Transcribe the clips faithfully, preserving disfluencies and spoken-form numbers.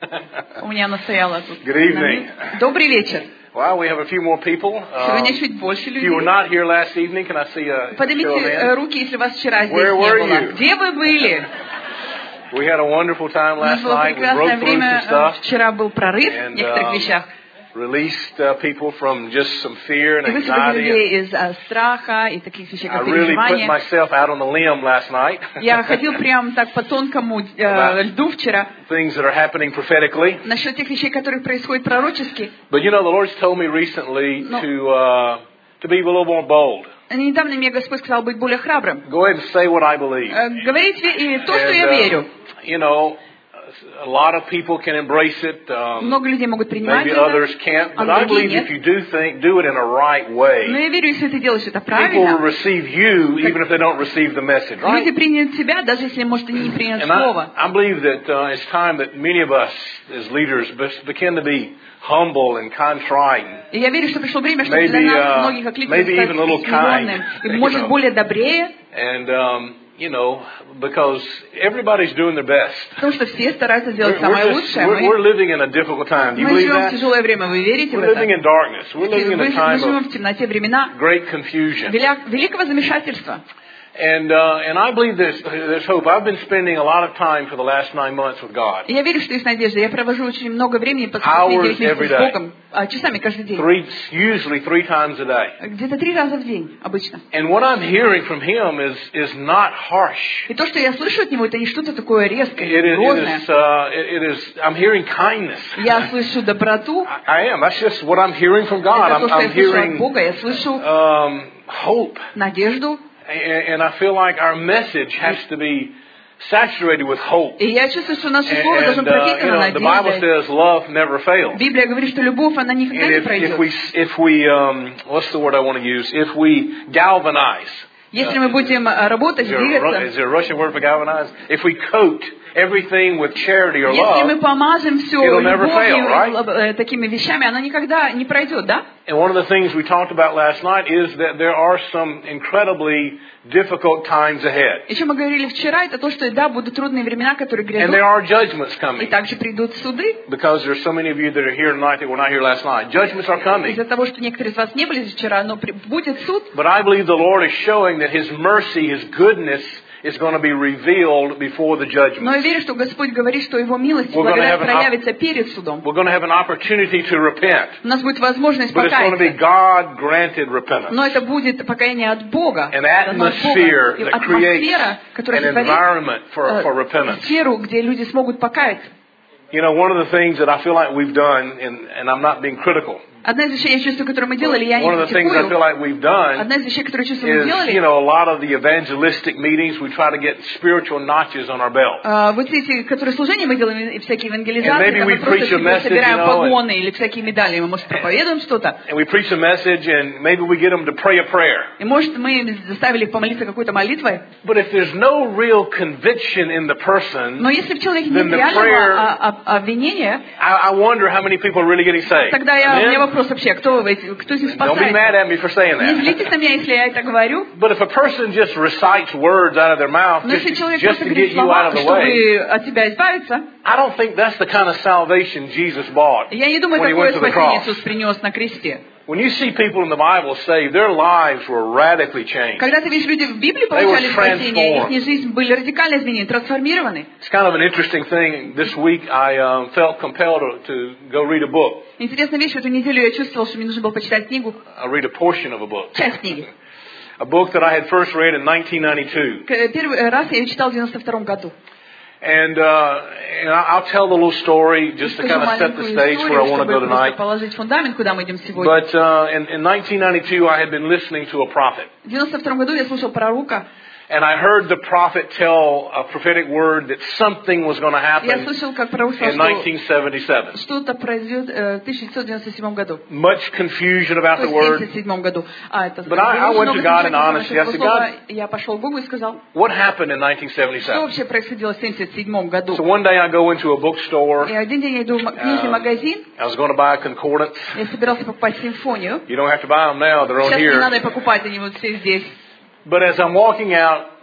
У меня она стояла тут. Good evening. Добрый вечер. Well, we have a few more people. Сегодня Um, чуть больше if you were людей. not here last evening, can I see a show of Поднимите э, hands? руки, если вас вчера здесь Where не were было. you? Где вы были? We had a wonderful time У нас last было night. We прекрасное broke through some время. stuff Вчера был прорыв в and некоторых um, вещах. released uh, people from just some fear and И высвободили anxiety. людей из а, страха и таких вещей, I как really put переживания. myself out on the limb last night. Я ходил прям так по тонкому э, льду вчера Things that are happening prophetically. насчет тех вещей, которые происходят пророчески. But you know, the Lord's told me recently No. to uh, to be a little more bold. Недавно мне Господь сказал быть более храбрым. Go ahead and say what I believe. Э, Говорить и то, что And, я uh, верю. you know, a lot of people can embrace it. Um, Много людей могут принимать maybe это, others can't. а But I другие believe нет. if you do think, do it in a right Но way, я верю, если ты делаешь это people will правильно, receive you even if they don't receive the message, люди right? примут тебя, даже если, может, они не примут And I, слово. I believe that uh, it's time that many of us as leaders be- begin to be humble and contrite. И я верю, что пришло время, чтобы для Maybe, нас uh, многих окликнуть maybe стать even a little смиренным. kind, И, you может, know. более добрее, And, um, you know, because everybody's doing their best. потому что все стараются We're, сделать we're, самое just, лучшее. we're, we're Мы, living in a difficult time. Do you мы believe живем в that? тяжелое время, вы верите в We're living это? in darkness. We're living in Вы- a Мы time живем of в темноте времена great confusion. веля- великого замешательства. And uh, and I believe there's, there's hope. I've been spending a lot of time for the last nine months with God. И я верю, что есть надежда. Я провожу очень много времени последние Hours девять месяцев every с day. Богом, а, часами каждый день. Three, usually three times a day. Где-то три раза в день обычно. And what I'm hearing from Him is is not harsh. И то, что я слышу от Него, это не что-то такое резкое, It is, it грозное. is, uh, it, it is. I'm hearing kindness. Я слышу доброту. I am. That's just what I'm hearing from God. Это I'm, то, что я I'm слышу от hearing Бога. Я слышу um, hope. надежду. And, and I feel like our message has to be saturated with hope. И я чувствую, что наше слово And, должно and uh, you пропитано know, the Bible надеждой. says love never fails. Библия говорит, что любовь, она никогда And не if, if пройдет. we, if we, um, what's the word I want to use? If we galvanize. Если мы будем э, работать, Is there, a, Ru- двигаться, is there a Russian word for galvanize? If we coat everything with charity or если мы love, помажем все it'll never fail, любовью, right? э, такими вещами, она никогда не пройдет, да? and one of the things we talked about last night is that there are some incredibly difficult times ahead. Еще мы говорили вчера, это то, что да, будут трудные времена, которые And there грядут, are judgments и coming. также придут суды. Because there's so many of you that are here tonight that were not here last night. Judgments are coming. Из-за того, что некоторые из вас не были вчера, но при- будет суд. But I believe the Lord is showing that His mercy, His goodness is going to be revealed before the Но judgment. я верю, что Господь говорит, что Его милость и We're gonna благодать have an op- проявится перед судом. We're going to have an opportunity to repent. У нас будет возможность But it's going to be покаяться. God-granted repentance. Но это будет покаяние от Бога. An дано от Бога. atmosphere И that creates атмосфера, которая an сотворит environment for, э, for repentance. сферу, где люди смогут покаяться. You know, one of the things that I feel like we've done, and, and I'm not being critical, Одна из вещей, я чувствую, которую мы делали, я one не of the things I feel критикую. like we've done Одна из вещей, которую чувствую, мы is, you делали, know, a lot of the evangelistic meetings, we try to get spiritual notches on our belt. а, вот эти, которые служения мы делаем, и всякие And евангелизации, maybe там we мы просто preach a себе message, собираем you know, погоны или всякие медали, мы, может, проповедуем что-то. And we preach a message, and maybe we get them to pray a prayer. И, может, мы заставили их помолиться какой-то молитвой. But if there's no real conviction in the person, Но если в человеке Then нет the реального prayer- а- а- обвинения, I, I wonder how many people are really getting saved. тогда я, у меня Amen? вопрос вообще, кто, вы эти- кто из них Don't be mad спасается? at me for saying Не that. злитесь на меня, если я это говорю. But if a person just recites words out of their mouth Но just, если человек just просто to говорит get you out слова, of the way, чтобы от тебя избавиться, I don't think that's the kind of salvation Jesus bought я не думаю, when he такое went to the спасение cross. Иисус принес на кресте. When you see people in the Bible saved, their lives were radically changed. Когда ты видишь, люди в Библии They получали were спасение, transformed. их жизнь были радикально изменены, трансформированы. It's kind of an interesting thing. This week I um, felt compelled to, to go read a book. Интересная вещь, в эту неделю я чувствовал, что мне нужно было почитать книгу, I read a portion of a book. часть книги. A book that I had first read in nineteen ninety-two. К- Первый раз я ее читал в девяносто втором году. And, uh, and I'll tell the little story just to Скажу kind of set the маленькую stage where I историю, want to go чтобы просто tonight. положить фундамент, куда мы идем сегодня. But uh, in, in nineteen ninety-two, I had been listening to a prophet. В девяносто втором году я слушал пророка, And I heard the prophet tell a prophetic word that something was going to я happen слышал, как пророк сказал, in что nineteen seventy-seven. что-то произойдет э, в тысяча девятьсот девяносто седьмом году. Much confusion about То the есть в word. семьдесят седьмом году. А, это But I- I went to God in honesty. I said, God- я пошел к Богу и сказал, What happened in nineteen что seventy-seven? вообще происходило в семьдесят седьмом году. So one day I go into a bookstore. И один день я иду в м- книжный Um, магазин, I was going to buy a concordance. я собирался покупать симфонию. You don't have to buy them now. They're on Сейчас не надо here. и покупать, они вот все здесь. But as I'm walking out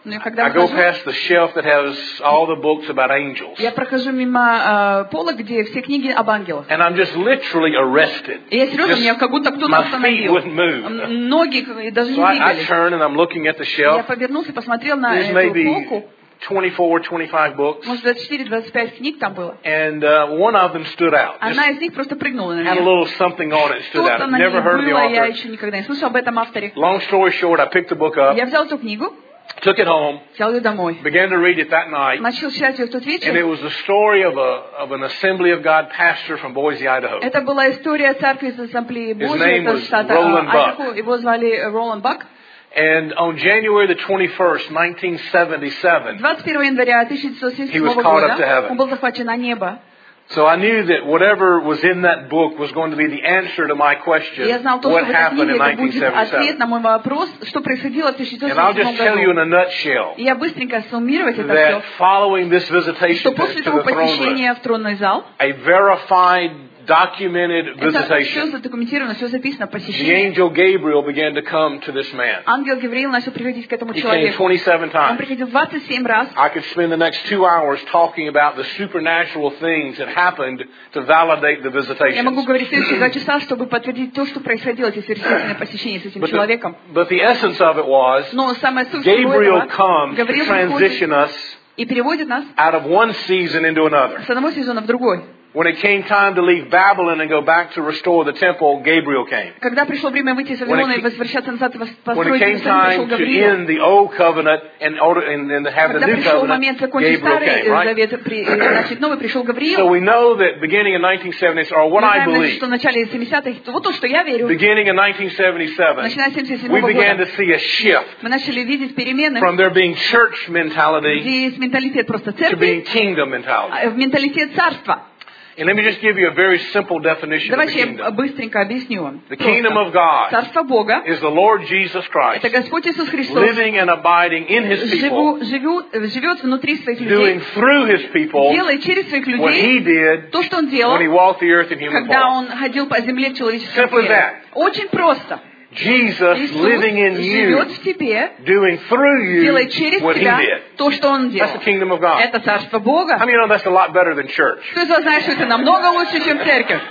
Но когда I go выхожу, past the shelf that has all the books about angels. я прохожу мимо э, пола, где все книги об ангелах. And I'm just literally arrested. И я серьезно, меня как будто кто-то My feet остановил. wouldn't move. М, Ноги даже не So I, I двигались. turn and I'm looking at the Я shelf. повернулся и посмотрел на There's эту maybe полку. twenty-four, twenty-five books. Может, двадцать четыре двадцать пять книг там было. And uh, one of them stood out. Just Одна из них просто прыгнула на had a меня. little something on it, stood out. Что-то I've на ней never heard of the было, я author. еще никогда не слышал об этом авторе. Long story short, I picked the book up, Я взял эту книгу, took it home, взял ее домой. began to read it that night. Начал читать ее в тот And it вечер. was the story of a of an Assembly of God pastor from Boise, Idaho. Это была история церкви из Ассамблеи His Божьей, name это was штата Roland Айдахо. Его звали Роланд Бак. And on January the twenty-first, nineteen seventy-seven, двадцать первого января тысяча девятьсот семьдесят He was седьмого caught up to heaven. года он был захвачен на небо. so I knew that whatever was in that book was going to be the answer to my question, И я знал то, what что в этой happened книге in это будет nineteen ответ seventy-seven. на мой вопрос, что происходило в тысяча девятьсот And I'll семьдесят just tell you in седьмом году. a nutshell И я быстренько суммировать это that все, following this что visitation to, после to того the throne room, посещения в тронный зал, a verified, documented это все visitation, задокументировано, все записано, the посещение. angel Gabriel began to come to this man. Ангел Гавриил начал приходить к этому He came человеку. twenty-seven Он times. приходил двадцать семь раз. I could spend the next two hours talking about the supernatural things that happened to validate the Я могу visitation. говорить следующие два часа, чтобы подтвердить то, что происходило, эти сверхъестественные посещения с этим But the, человеком. but the essence of it was, Но самая суть всего Gabriel этого, comes to Гавриил приходит transition us и переводит нас out of one season into another. с одного сезона в другой. When it came time to leave Babylon and go back to restore the temple, Gabriel came. Когда пришло время выйти из Вавилона и возвращаться назад и When it построить came Иерусалим, пришел time to Гавриил. end the old covenant and, order, and, and have the Когда new пришел covenant, момент закончить Gabriel Старый came, right? Завет, при- значит, новый пришел So Гавриил. we know that beginning in nineteen seventy, or what Мы I знаем, значит, believe, что в начале семидесятых, вот то, что я верю, beginning in nineteen seventy-seven, начиная с семьдесят we седьмого began года, to see a shift мы начали видеть перемены, from there being church mentality где есть менталитет просто to церкви, being kingdom mentality. а в менталитет царства. And let me just give you a very simple definition of the Давайте я kingdom. быстренько объясню вам. The kingdom of Просто. God Царство Бога is the Lord Jesus Christ — это Господь Иисус Христос, living and abiding in His people, живу- живет, живет внутри своих doing людей, through His people делает через своих what He людей did то, что Он делал, when He walked the earth in human когда form. Он ходил по земле в человеческом Simple as теле. that. Очень просто. Jesus Иисус living in живет you, в тебе, doing through you делает через what He тебя did. то, что Он That's делал. the kingdom of God. Это Царство How Бога. many know that's a lot better than church? Кто из вас знает, что это намного лучше, чем церковь?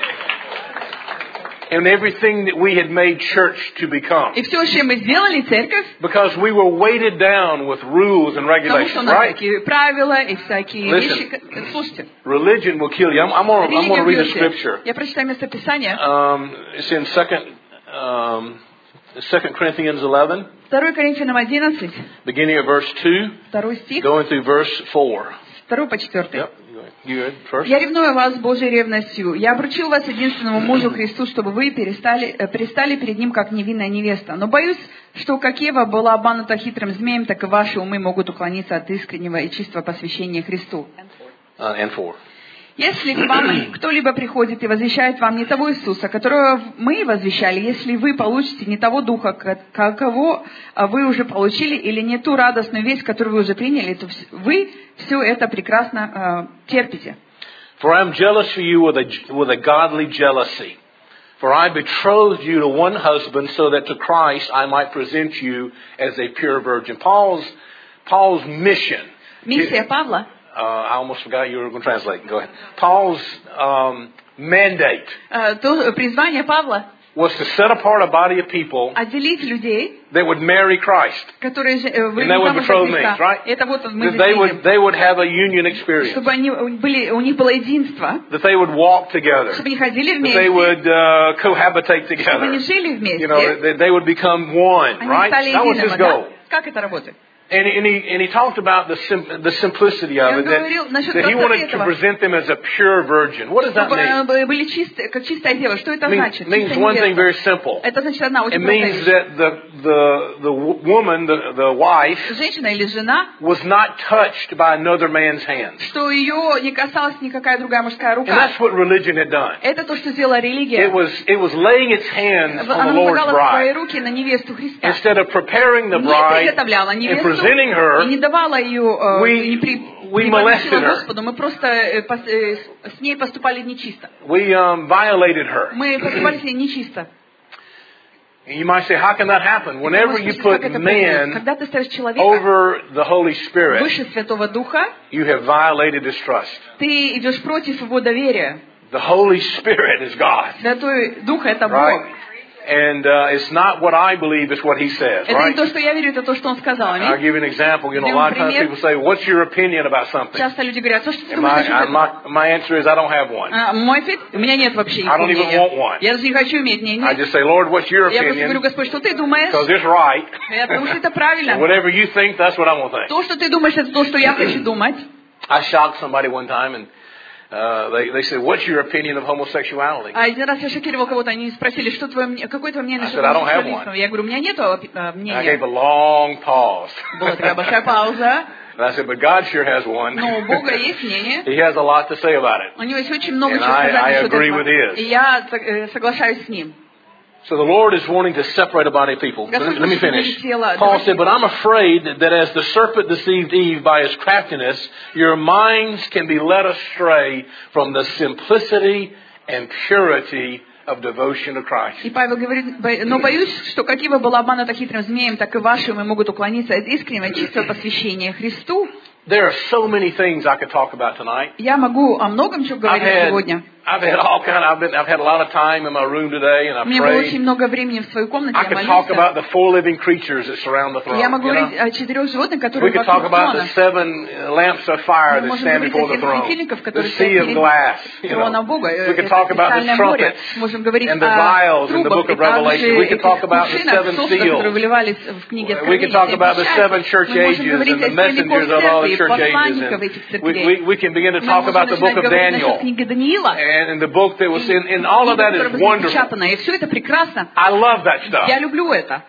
And everything that we had made church to become. И все, чем мы сделали церковь, Because we were weighted down with rules and потому что у regulations, нас right? всякие правила и всякие Listen. вещи. Слушайте, Religion will kill you. I'm, I'm going I'm религия to read a бьет. scripture. Я прочитаю место Писания. Um, it's in Second um, Second Corinthians eleven, второе Коринфянам одиннадцать, beginning at verse two, второй стих, going through verse four. второй по четвертый. Yep, you good first? «Я ревную вас Божьей ревностью. Я обручил вас единственному мужу Христу, чтобы вы перестали, э, пристали перед ним, как невинная невеста. Но боюсь, что как Ева была обманута хитрым змеем, так и ваши умы могут уклониться от искреннего и чистого посвящения Христу. Uh, and four. Если к вам кто-либо приходит и возвещает вам не того Иисуса, которого мы возвещали, если вы получите не того Духа, какого вы уже получили, или не ту радостную весть, которую вы уже приняли, то вы все это прекрасно э, терпите. For I am jealous for you with a, with a godly jealousy. For I betrothed you to one husband so that to Christ I might present you as a pure virgin. Paul's, Paul's mission. Миссия Павла. Uh, I almost forgot you were going to translate. Go ahead. Paul's um, mandate э, то, призвание Павла was to set apart a body of people отделить людей, that would marry Christ. которые же, э, вы And that would замуж betroth за me, Христа. right? Это вот мы That здесь they видим. would, they would have a union experience. Чтобы они были, у них было единство, That they would walk together. чтобы они ходили That they вместе, would uh, cohabitate чтобы они together. жили вместе. You know, that they would become one, Они right? стали That was his единым, да? goal. Как это работает? And, and, he, and he talked about the, sim, the simplicity of И он it, that, говорил насчет that he простоты wanted to этого. present them as a pure virgin. What does that Чтобы mean? э, были чистые, как чистая дева. Что это It means, значит? means Чистая one thing невеста. very simple. Это значит одна It очень простая means вещь. that the, the, the woman, the, the wife, Женщина или жена, was not touched by another man's hands. что ее не касалась никакая другая мужская And рука. that's what religion had done. Это то, что сделала религия. It was, it was laying its hands on Она the Lord's возлагала свои bride. руки на невесту Христа. Instead of preparing the Не bride приготовляла and невесту presenting her, и не давала ее, э, we- не при, we не molested подносила her. Господу. Мы просто э, пос- э, с- с ней поступали нечисто. we um, violated her. Мы поступали с ней нечисто. And you might say, how can that happen? Whenever you put man Когда ты ставишь человека over the Holy Spirit, выше Святого Духа, you have violated His trust. ты идешь против Его доверия. The Holy Spirit is God. Святой Дух — это Бог. Right? And uh, it's not what I believe, it's what He says, Это не right? то, что я верю, это то, что Он сказал. I'll give you an example. You know, a lot of times people say, what's your opinion about something? Часто люди говорят, что ты And думаешь my, насчет I- этого? my, my answer is, I don't have one. А, Мой ответ — у меня нет вообще I don't even мнения. want one. Я даже не хочу иметь I мнение. just say, Lord, what's your Я просто говорю, opinion? Господь, что ты думаешь? Because it's right. Я потому что это правильно. Whatever you think, that's what I'm going to think. То, что ты думаешь, это то, что я хочу думать. I shocked somebody one time, and uh, they, they said, what's your opinion of homosexuality? А один раз я шокировал кого-то, они спросили, что твое, мне- какое твое мнение I насчет said, I don't have гомосексуализма? one. Я говорю, у меня нет э, I gave мнения. a long pause. Была такая большая пауза. And I said, but God sure has one. Но у Бога есть мнение. He has a lot to say about it. У него есть очень много And чего I- сказать I насчет agree этого. with his. И я э, соглашаюсь с ним. So the Lord is wanting to separate a body of people. Let me, let me finish. Paul said, but I'm afraid that as the serpent deceived Eve by his craftiness, your minds can be led astray from the simplicity and purity of devotion to Christ. И Павел говорит, «Бо- но боюсь, что как Ива была обманута хитрым змеем, так и ваши умы могут уклониться от искреннего и чистого посвящения Христу». There are so many things I could talk about tonight. Я могу о многом чем I've говорить had, сегодня. I've had all kind. I've been. I've had a lot of time in my room today, and У I've меня было очень prayed. много времени в своей комнате, I я could talk молился. about the four living creatures that surround the throne. Я могу you know? говорить о четырех животных, We которые could talk вокруг about the трона. seven uh, lamps of fire Мы that можем stand говорить before о the тех throne, светильниках, the которые sea стоят of перед glass. You троном know. Бога. We could Это talk about the специальное море. trumpets Можем говорить and the о vials in the трубах book и of Revelation. We также could talk этих about the кувшинах, seven сосудах, которые seals. выливались в книге We could talk Откровения. about the seven church Мы можем ages говорить and the о семь веков messengers of all the церкви, church ages. посланников And этих we, церквей. we, we can begin to Мы talk можем about the book начинать of говорить насчет Daniel. книги Даниила. And in the book that was in, and all of Книга, that которая is была wonderful. запечатана. И все это прекрасно. I love that stuff. Я люблю это.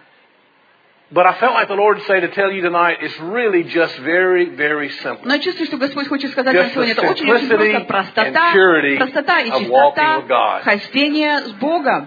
But I felt like the Lord say to tell you tonight, it's really just very, very simple. Но я чувствую, что Господь хочет сказать нам Just сегодня, the это очень-очень simplicity просто. Простота, and purity простота и of walking with чистота God. хождения с Богом.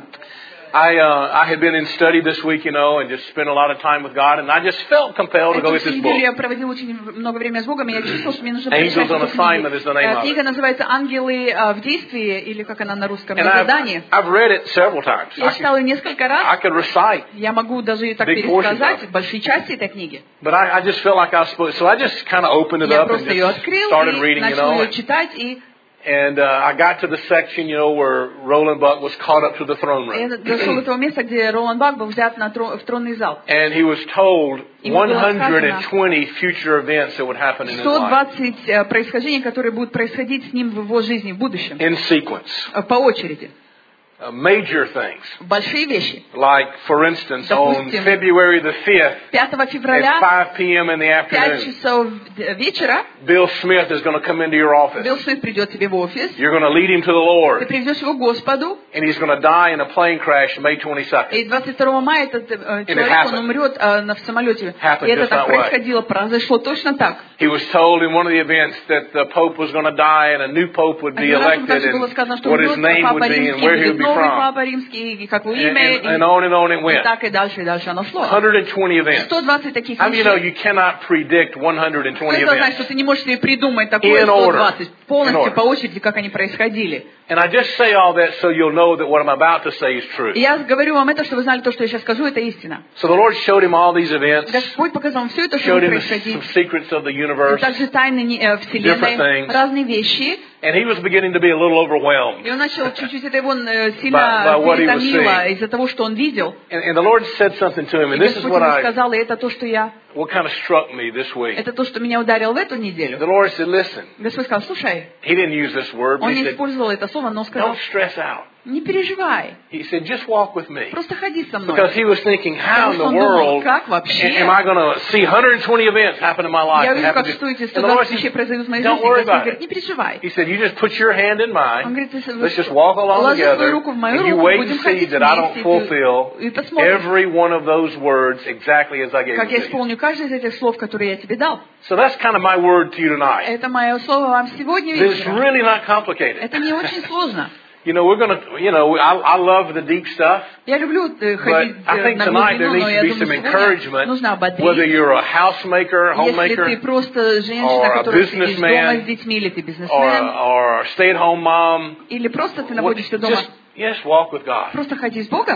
I uh, I had been in study this week, you know, and just spent a lot of time with God, and I just felt compelled to go Эту get this неделю я book. проводил очень много времени с Богом, и я чувствовал, что мне нужно Angels прочитать on эту Assignment is the name книгу. of it. Книга называется «Ангелы э, в действии», или как она на русском, And «На I've, задании». I've read it several times. Я I читала could, ее несколько I раз. could recite, Я могу даже и так Big portions of пересказать it. большие части этой книги. but I, I just felt like I was supposed. So I just kind of opened it Я up and просто ее just открыл started и reading, you начал know. ее читать, и And uh, I got to the section, you know, where Roland Buck was caught up to the throne я room. дошел до того места, где Роланд Бак был взят на трон- в тронный зал. And he was told Ему было one hundred сказано twenty future events that would happen in his сто life двадцать э, происхождений, которые будут происходить с ним в его жизни в будущем. in sequence. Э, По очереди. Uh, major things. Большие вещи. Like, for instance, on Допустим, February the fifth пятого at февраля five p.m. in the пять afternoon, часов вечера Bill Smith is going to come into your office. Билл Смит придет тебе в офис. You're going to lead him to the Ты Lord. приведешь его к Господу. And he's going to die in a plane crash May twenty-second. И двадцать второго мая этот э, человек, он умрет э, на, в самолете. Happened И это just так that way. происходило, произошло точно так. He was told in one of the events that the Pope was going to die and a new Pope would be Один раз ему elected также было and сказано, что what his умрет name would Папа be and Римский, where he would будет be новый from. Папа Римский, и как его And, имя, and, и, and on and on it и went. так и дальше, и дальше оно шло. one hundred twenty events. сто двадцать таких I mean, you know, вещей. you cannot predict one hundred twenty Кто знает, events. что ты не можешь себе придумать такое In сто order. двадцать, In полностью order. по очереди, как они происходили. And I just say all that so you'll know that what I'm about to say is true. И я говорю вам это, чтобы вы знали, то, что я сейчас скажу, это истина. So the Lord showed him all these events, Господь показал вам все это, что showed будет him происходить. some secrets of the universe, Также тайны не- э, Different Вселенной, things. разные вещи. and he was beginning to be a little overwhelmed. И он начал чуть-чуть это его э, By- сильно by what he was перетомило seeing. из-за того, что он видел. And, and the Lord said something to him, И and this is Господь what ему I, сказал, и это то, что я, what kind of struck me this week. это то, что меня ударило в эту The неделю. Lord said, listen, Господь сказал, слушай, he didn't use this word, but он he не said, использовал это слово, но сказал, don't stress out. не переживай, He said, just walk with me. просто ходи со мной. Because he was thinking, how in the Потому что он думал, world как вообще? am I going to see one hundred twenty events happen in my life? Я and вижу, happen как just- что эти And сто the Lord двадцать said, вещей произойдут в моей don't жизни. worry Господь about говорит, it. не переживай. He said, you just put your hand in Он mine. говорит, ты Let's just walk along ложи свою together, руку в мою and you руку, wait будем and see ходить that I don't вместе, fulfill и посмотрим, every one of those words exactly as I gave как them я to you. исполню каждое из этих слов, которые я тебе дал. So that's kind of my word to you tonight. Это мое слово вам сегодня It's вечером. really not complicated. Это не очень сложно. You know, we're going to, you know, I, I love the deep stuff, Я люблю э, but ходить I э, think на tonight there глубину, но needs я to be думаю, some сегодня encouragement, нужно whether ободрить. you're a housemaker, Если ты homemaker, просто женщина, or a которая сидишь businessman, дома с детьми, или ты or, бизнесмен, or a stay-at-home mom, или просто ты what- находишься дома, just, just walk with God. просто ходи с Богом.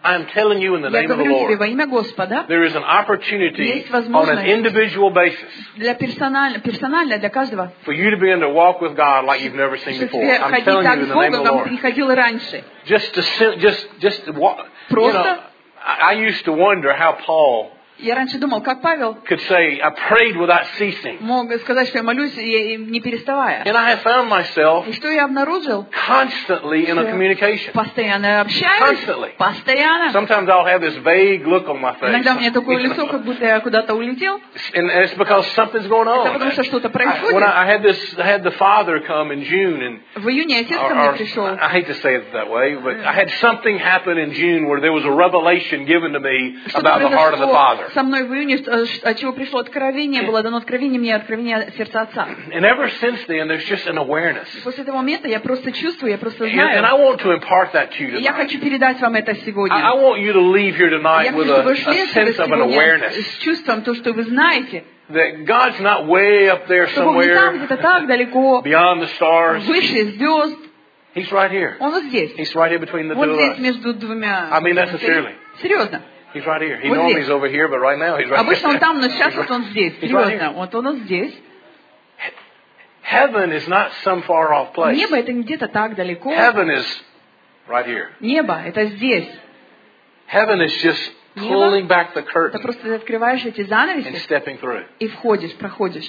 I'm telling you in the Я name of the говорю тебе Lord, во имя Господа, there is an opportunity Есть on an возможность individual basis для персонально, персонально для каждого, for you to begin to walk with God like you've never seen что before. тебе I'm ходить telling так you с in the name of Богом, the как ты Lord. не ходил и раньше. Just to sim- just just to walk. You Просто. know, I I used to wonder how Paul Я раньше думал, как Павел could say, I prayed without ceasing. мог сказать, что я молюсь и, и не переставая. And I have found myself И что я обнаружил? constantly in a communication. Постоянно общаюсь. Constantly. Постоянно. Sometimes I'll have this vague look on my face. Иногда у меня такое лицо, как будто я куда-то улетел. And it's because something's going on. Это потому что что-то I, происходит. when I, I had this, I had the father come in June, and В июне отец or, ко мне or, пришел. I hate to say it that way, but I had something happen in June where there was a revelation given to me Что-то about the heart of the произошло Father. со мной в июне, от чего пришло откровение, было дано откровение мне, откровение сердца Отца. And ever since then, there's just an awareness. После этого момента я просто чувствую, я просто And, and I знаю. want to impart that to you И я tonight. хочу передать вам это I, I сегодня. want you to leave here Я tonight with хочу, a, чтобы вы a шли sense of an сегодня awareness с чувством, то, что вы знаете, that God's not way up there что Бог не там, somewhere где-то так далеко, beyond the stars. выше звезд. He's right here. Он вот здесь. He's right here between the Вот two of здесь us. между двумя. I mean that sincerely. Серьезно. He's right here. He Вот normally здесь. is over here, but right now he's right Обычно он here. там, но сейчас He's вот right- он здесь. He's right Серьезно. here. Вот он вот здесь. Heaven is not some far off place. Небо это не где-то так далеко. Heaven is right here. Небо это здесь. Heaven is just Небо pulling back the Ты curtain просто ты открываешь эти and занавеси stepping through. и входишь, проходишь.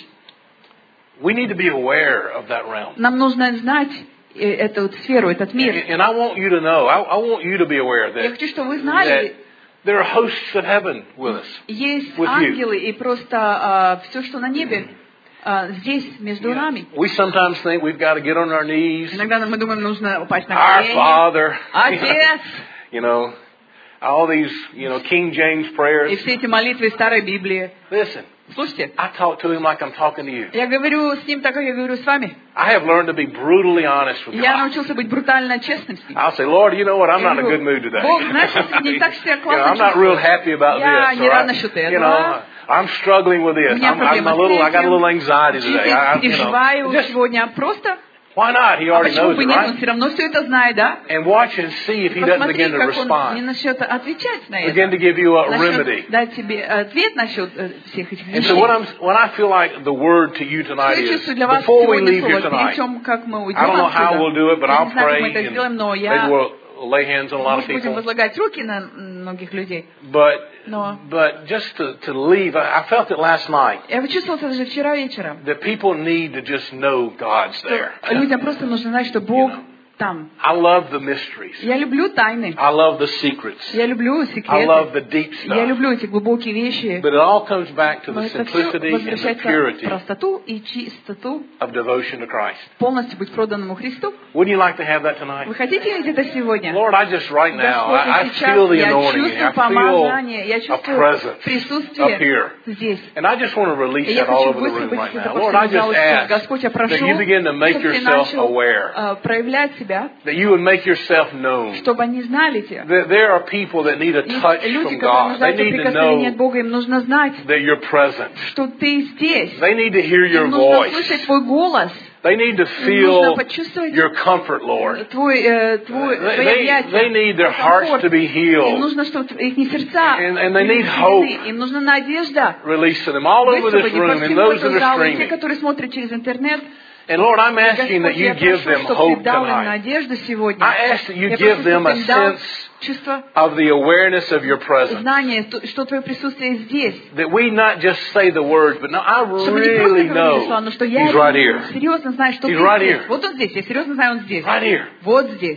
We need to be aware of that realm. Нам нужно знать э, эту вот сферу, этот And, мир. and I want you to know, I, I want you to be aware Я that, хочу, чтобы вы that знали, there are hosts of heaven with us. есть with you. ангелы и просто все, что на небе, а, здесь, между нами. We sometimes think we've got to get on our knees. Иногда мы думаем, нужно упасть на Our колени. Father. Отец! You know, all these, you know, King James И prayers. все эти молитвы старой Библии. Listen, Слушайте, I talk to him like I'm talking to you. я говорю с ним так, как я говорю с вами. I have learned to be brutally honest with Я God. научился быть брутально честным с ним. I'll say, Lord, you know what? I'm Я not in a говорю, good mood today. Бог, знаешь, я сегодня не так себя You know, классно I'm not real чувствую. happy about Я this. не or рад I- насчет you этого. know, I'm struggling with this. У меня I'm, I'm проблема a с little, I got a little этим. anxiety today. I, Чуть-чуть you know, переживаю just, сегодня. Просто, why not? He а already почему knows бы it, нет? Он right? все равно все это знает, да? And watch and see if he doesn't Посмотри, begin to как он не respond. начнет отвечать на Begin to это. give you a Начнет remedy. дать тебе ответ насчет э, всех этих And so what вещей. I'm, what I feel like the word to you Что tonight я is, чувствую для вас before we сегодня leave here слово, перед tonight, тем, как мы уйдем I don't know how отсюда, we'll do it, but я I'll не знаю, как мы pray это and сделаем, но maybe я, we'll lay hands on a lot of может, будем people. возлагать руки на многих людей. But, Но but just to, to leave, I, I felt it last night я почувствовала это даже вчера вечером, that people need to just know God's there. что людям просто нужно знать, что Бог там. I love the mysteries. Я люблю тайны. I love the secrets. Я люблю I секреты. love the deep Я stuff. люблю эти глубокие вещи. But it all comes back to Но the это все simplicity and the возвращается в purity простоту и чистоту, of devotion to Christ. полностью быть проданному Христу. Wouldn't you like to have that tonight? Вы хотите видеть это сегодня? Lord, I just right now, Господь, I, I и сейчас feel the я anointing. чувствую I помазание, я feel a чувствую presence up присутствие here. здесь. And I just want to release И я that all хочу over the room высвободить right это now. по Lord, I всему just залу. ask Господь, я прошу, that you begin to make чтобы ты yourself начал aware, э, проявлять себя, that you would make yourself known. чтобы они знали тебя. That there are people that need a touch Есть люди, from которые God. They нуждаются в need to прикосновении от know Бога, им нужно знать, that you're present. что ты здесь. They need to hear your Им нужно voice. слышать твой голос, They need to им нужно feel почувствовать your comfort, Lord. твой, э, твой, They, твои they, объятия, they need their hearts комфорт. to be Им healed, нужно, чтобы их сердца And- and they need исцелены. hope. Им нужна надежда. released to them all over this Высвободи по room and всему those этому that are залу, и те, streaming. которые смотрят через интернет. And Lord, I'm asking that Господь, you я give прошу, them чтобы hope ты дал им tonight. надежду сегодня. I ask that you Я give прошу, them чтобы a ты им дал sense чувство, of the awareness of your presence. знание, то- что твое присутствие здесь. That we not just say the words, but no, I Чтобы не просто really говорили слова, know но что я He's right here. серьезно знаю, что He's ты right здесь. here. Вот он здесь, я серьезно знаю, он здесь. Right here. Вот здесь.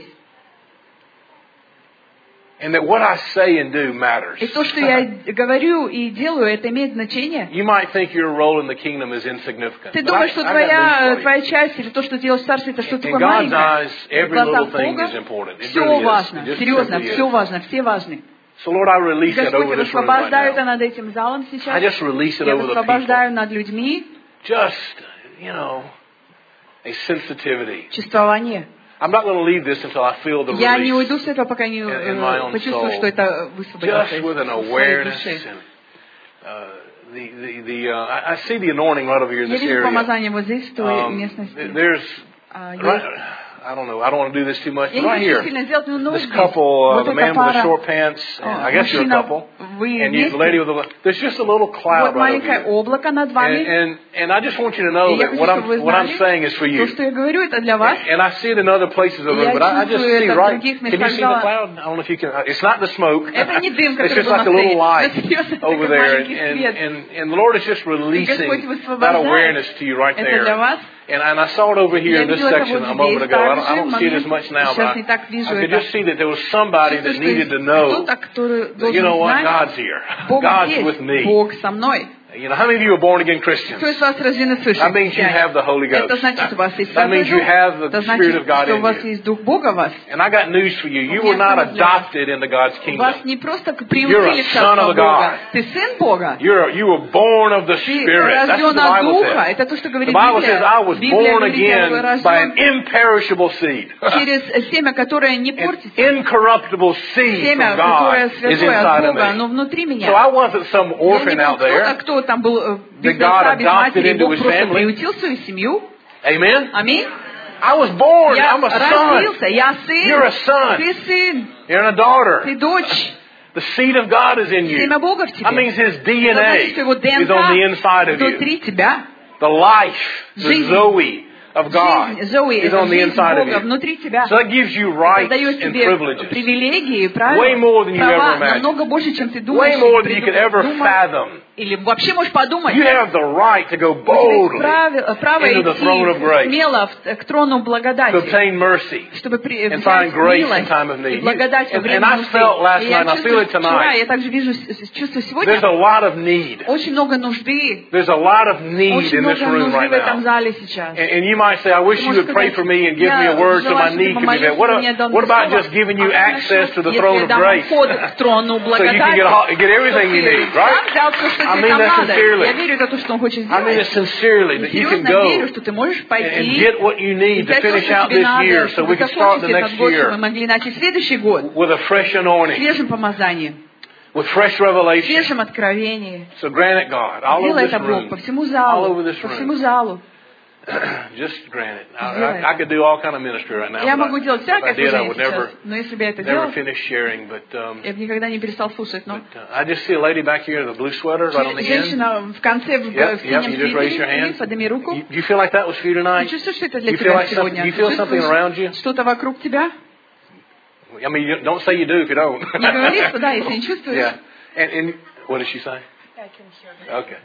And that what I say and do matters. И то, что я говорю и делаю, это имеет значение. You might think your role in the kingdom is insignificant. Ты but думаешь, I- что I got твоя, news for you. твоя часть или то, что делаешь в царстве, это что-то In такое God's маленькое. eyes, В every глазах little thing Бога is important. It все really is. важно. It just Серьезно, simply все is. важно, все важны. So Lord, I release that Господь, over я this room right высвобождаю это now. над этим залом I сейчас. just release it Я over the people. высвобождаю над людьми Just, you know, a sensitivity. чувствование. I'm not going to leave this until I feel the Я не release. уйду с этого, пока не in- in my э, own почувствую, soul. что это высвободится Just из with an своей awareness души. and uh, the the the. Uh, I, I see the anointing right over here in Я this вижу area. помазание вот здесь, в той Um, местности. there's А, right, есть- I don't know. I don't want to do this too much. Я But right не хочу here, сильно сделать, но this здесь. couple, uh, Вот the эта man with the пара. short pants, and I guess you're a Мужчина, couple, вы and you, the вместе. lady with the, there's just a little cloud Вот right over маленькое you. облако над And, вами. and, and I just want you to И know я that хочу, what чтобы вы I'm, what I'm знали, saying is for то, you. что я говорю, это для вас. And I see it in other places of the И room, я but I, I just чувствую see это в right. других Can you местах see the зала. cloud? I don't know if you can. It's not the smoke. Это не дым, It's который just был like на a little сцене. light Это серьезно, over такой there, маленький and, свет. and, and the Lord is just И Господь releasing that высвобождает. awareness to you right Это для there. вас. And, and I saw it over here Я in this видела это section вот a moment здесь ago. I don't, I также don't see it as момент. much now, but Сейчас I, не так вижу I could это. just see that there was somebody that Чувствую, needed что to есть know кто-то, который that, you know должен what, знать, God's here. Бог God's есть, with me. Бог со мной. You know, how many of you are born again Christians? Кто из вас рождены свыше? That means you have the Holy Ghost. Это значит, что у вас есть That Святой means you Дух. have the Это Spirit значит, of God что у in вас you. есть Дух Бога в вас. And I got news for you. You У were меня not слово для вас. adopted into God's kingdom. Вас не просто You're приутили a в son Царство of Бога. God. Ты сын Бога. You're, you were born of the Ты Spirit. That's what рожден the от Bible Духа. says. Это то, что The говорит Bible says, I was Библия. Библия born говорит, я был again by an рожден imperishable seed. через семя, которое не An портится. incorrупtible seed Семя, from God которое is святое от inside of Бога, me. оно внутри So меня. I wasn't some Я не orphan был out кто-то, there. кто там был э, без That God отца, без adopted матери. into Бог his просто family. приютил свою семью. Amen? Аминь. I was born. Я I'm a son. родился, я сын. You're a son. Ты сын. You're a daughter. Ты дочь. The seed of God is in you. Семя Бога в тебе. That means His D N Это A значит, что его is on the inside ДНК of you. внутри тебя. The life, the Жизнь. Zoe of God Жизнь, Зои, is это on the жизнь inside of Бога you. внутри тебя. So that gives you Это rights дает and тебе privileges. привилегии, Way правильно? more than you ever Права, imagined. намного больше, чем ты думаешь. Way more than you придумаешь, could ever думаешь. fathom. Или вообще можешь подумать. You have the right to go У тебя есть boldly право, право into the throne of идти grace, смело в- к трону to благодати, obtain mercy, чтобы при- and взять find grace in милость time of и need. благодать во And, время and I нужды. felt last И я night, and I feel чувствую, it вчера, tonight, я также вижу, с- чувствую there's сегодня, a lot of need. очень много нужды, There's a lot of need очень in this много room нужды right в этом now. зале сейчас. And, and you might say, I wish you would pray for me and give me a word so my need can be met. What, a- what about just giving you access to the throne of grace? So So you can get, all, get everything you need, right? I mean that sincerely. Я верю в то, что он хочет I mean it сделать. sincerely, that you can Серьезно верю, go что ты можешь and, and пойти get what you и need to взять то, finish что out тебе this надо, year so чтобы we can start the закончить этот next год, чтобы мы year могли начать следующий год with a fresh в anointing, свежем помазании, with fresh в revelation. свежем откровении. So grant it, God, all over Делай this это, Бог, room. по всему All залу, over this по room. всему залу. Just grant it. I, Сделай. I, I could do all kind of ministry right now. Я but могу I, делать if I всякое did, I служение would сейчас, never, но если бы я это never делал, finish sharing. But, um, я бы никогда не перестал слушать. Но but uh, I just see a lady back here in the blue sweater right on the end. женщина в конце в, Yep, в yep, синем you just raise your свитере, hand. подними руку. You, do you feel like that was for you Ты tonight? чувствуешь, что это для You feel тебя like something, сегодня? you Ты feel something around you? чувствуешь что-то вокруг тебя? I mean, you, don't say you do if you don't. Не говори, что да, если не чувствуешь. Yeah. And, and what did she say? Okay.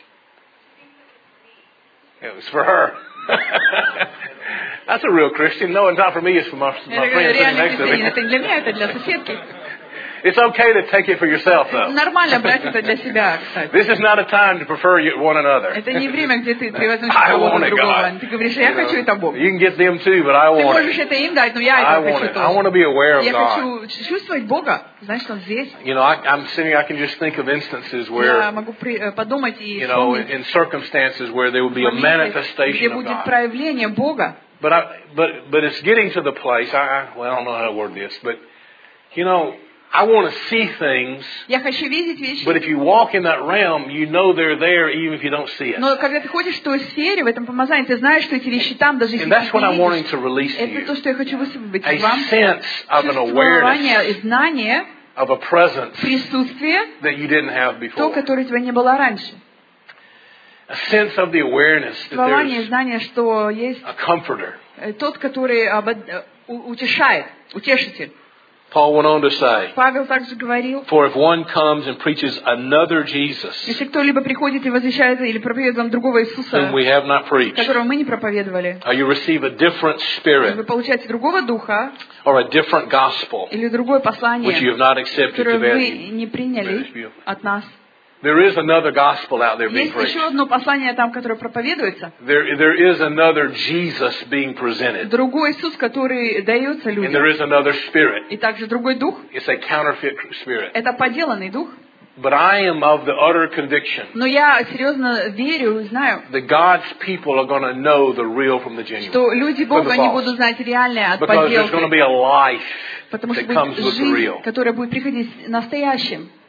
It was for her. That's a real Christian. No, it's not for me. It's for my, my Это friend sitting реальный next to христианин. me. Это не для меня, это для соседки. It's okay to take it for yourself, though. Нормально брать это для себя, кстати. This is not a time to prefer you- one another. Это не время, где ты превозносишь I want кого-то it, другого. God. Ты говоришь, я You хочу know, это Бог. you can get them too, but I Ты want можешь it. это им дать, но я I это want хочу it. I want тоже. to be aware of Я God. хочу чувствовать Бога, значит, Он здесь. You know, I, I'm sitting. I can just think of instances Я where, могу при- э, подумать и you know, in, вспомнить in circumstances where there will be a моменты, где manifestation of будет God. проявление Бога. But I, but but it's getting to the place. I, I well, I don't know how to word this, but you know, I want to see things. Я хочу видеть вещи. But if you walk in that realm, you know they're there even if you don't see it. Но когда ты ходишь в той сфере, в этом помазании, ты знаешь, что эти вещи там, даже если And ты that's их what I'm не wanting видишь. to release to Это то, you. что я хочу высвободить A вам. sense of an Чувствование awareness и знание, of a presence присутствие, that you didn't have то, before. которое у тебя не было раньше. A sense of the awareness that Чувствование и there's знание, что есть a comforter. э, тот, который обод- э, у- утешает, утешитель. Paul went on to say, Павел также говорил, for if one comes and preaches another Jesus, если кто-либо приходит и возвещает или проповедует вам другого whom Иисуса, we have not preached, которого мы не проповедовали, or you receive a different вы spirit получаете другого духа or a different gospel, или другое which you послание, have not accepted которое to be, вы не приняли от нас. there is another gospel out there being Есть preached. еще одно послание там, которое проповедуется. There, there is another Jesus being presented. Другой Иисус, который дается And there людям. is another spirit. И также другой дух. It's a counterfeit spirit. Это подделанный дух. But I am of the utter conviction Но я серьезно верю и знаю, that God's people are going to know the real from the genuine. что люди Бога From the не false. будут знать реальное от Because there's going to подделки. be a life Потому что that comes будет with the жизнь, real. которая будет приходить настоящим.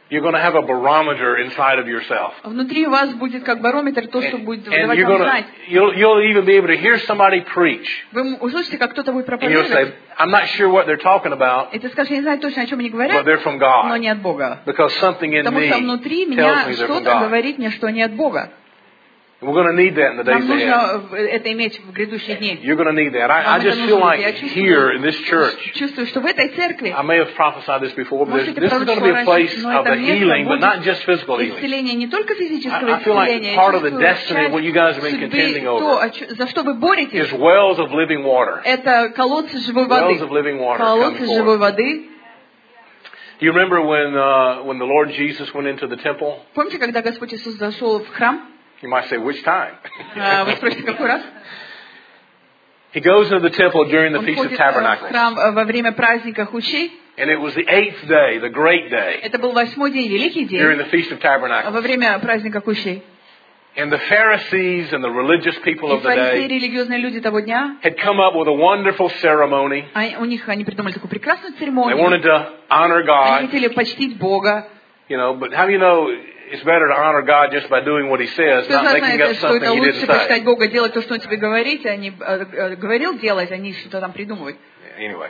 You're going to have a barometer inside of yourself. Внутри вас будет как барометр, то, что And, будет and давать you're вам going знать. to, you'll, you'll even be able to hear somebody preach. Вы услышите, как кто-то будет And you'll say, проповедовать, I'm not sure what they're talking about, и ты скажешь, я не знаю точно, о чем они but говорят, they're from но God. не от Бога. Because something in Потому me что внутри tells меня me they're from что-то God. говорит мне, что не от Бога. We're going to need that in the days Нам ahead. нужно это иметь в грядущие дни. You're going to need that. I, I Вам это just feel нужно. like Я here in this church, чувствую, чувствую, что в этой церкви I may have prophesied this before, but this, можете this is going to be a пророчествовать place раньше, но of это the место healing, but будет not just physical healing. исцеление не только физического I, I feel like исцеления, part of the чувствую destiny of what you guys have been часть contending судьбы, то, over о чё- за что вы боретесь, is wells of living water. это колодцы живой Wells воды. of living water Колодцы coming живой forth. воды. Do you remember when uh, when the Lord Jesus went into the temple? Помните, когда Господь Иисус зашел в храм? You might say, which time? А, Вы спросите, какой раз? He goes into the temple during the Он Feast of ходит э, в Tabernacles. храм э, во время праздника Хущей. And it was the eighth day, the great day, Это был восьмой день, великий during день, the Feast of Tabernacles. во время праздника Хущей. And the Pharisees and the religious people И of the фарисеи, day религиозные люди того дня, had come up with a wonderful ceremony. они- у них они придумали такую прекрасную They церемонию. wanted to honor Они God, хотели почтить Бога. you know, but how do you know it's better to honor God just by doing what He says, Кто not making up знает, что это something He лучше didn't say? почитать Бога, делать то, что Он тебе говорит, а не э, э, говорил делать, а не что-то там придумывать. Anyway.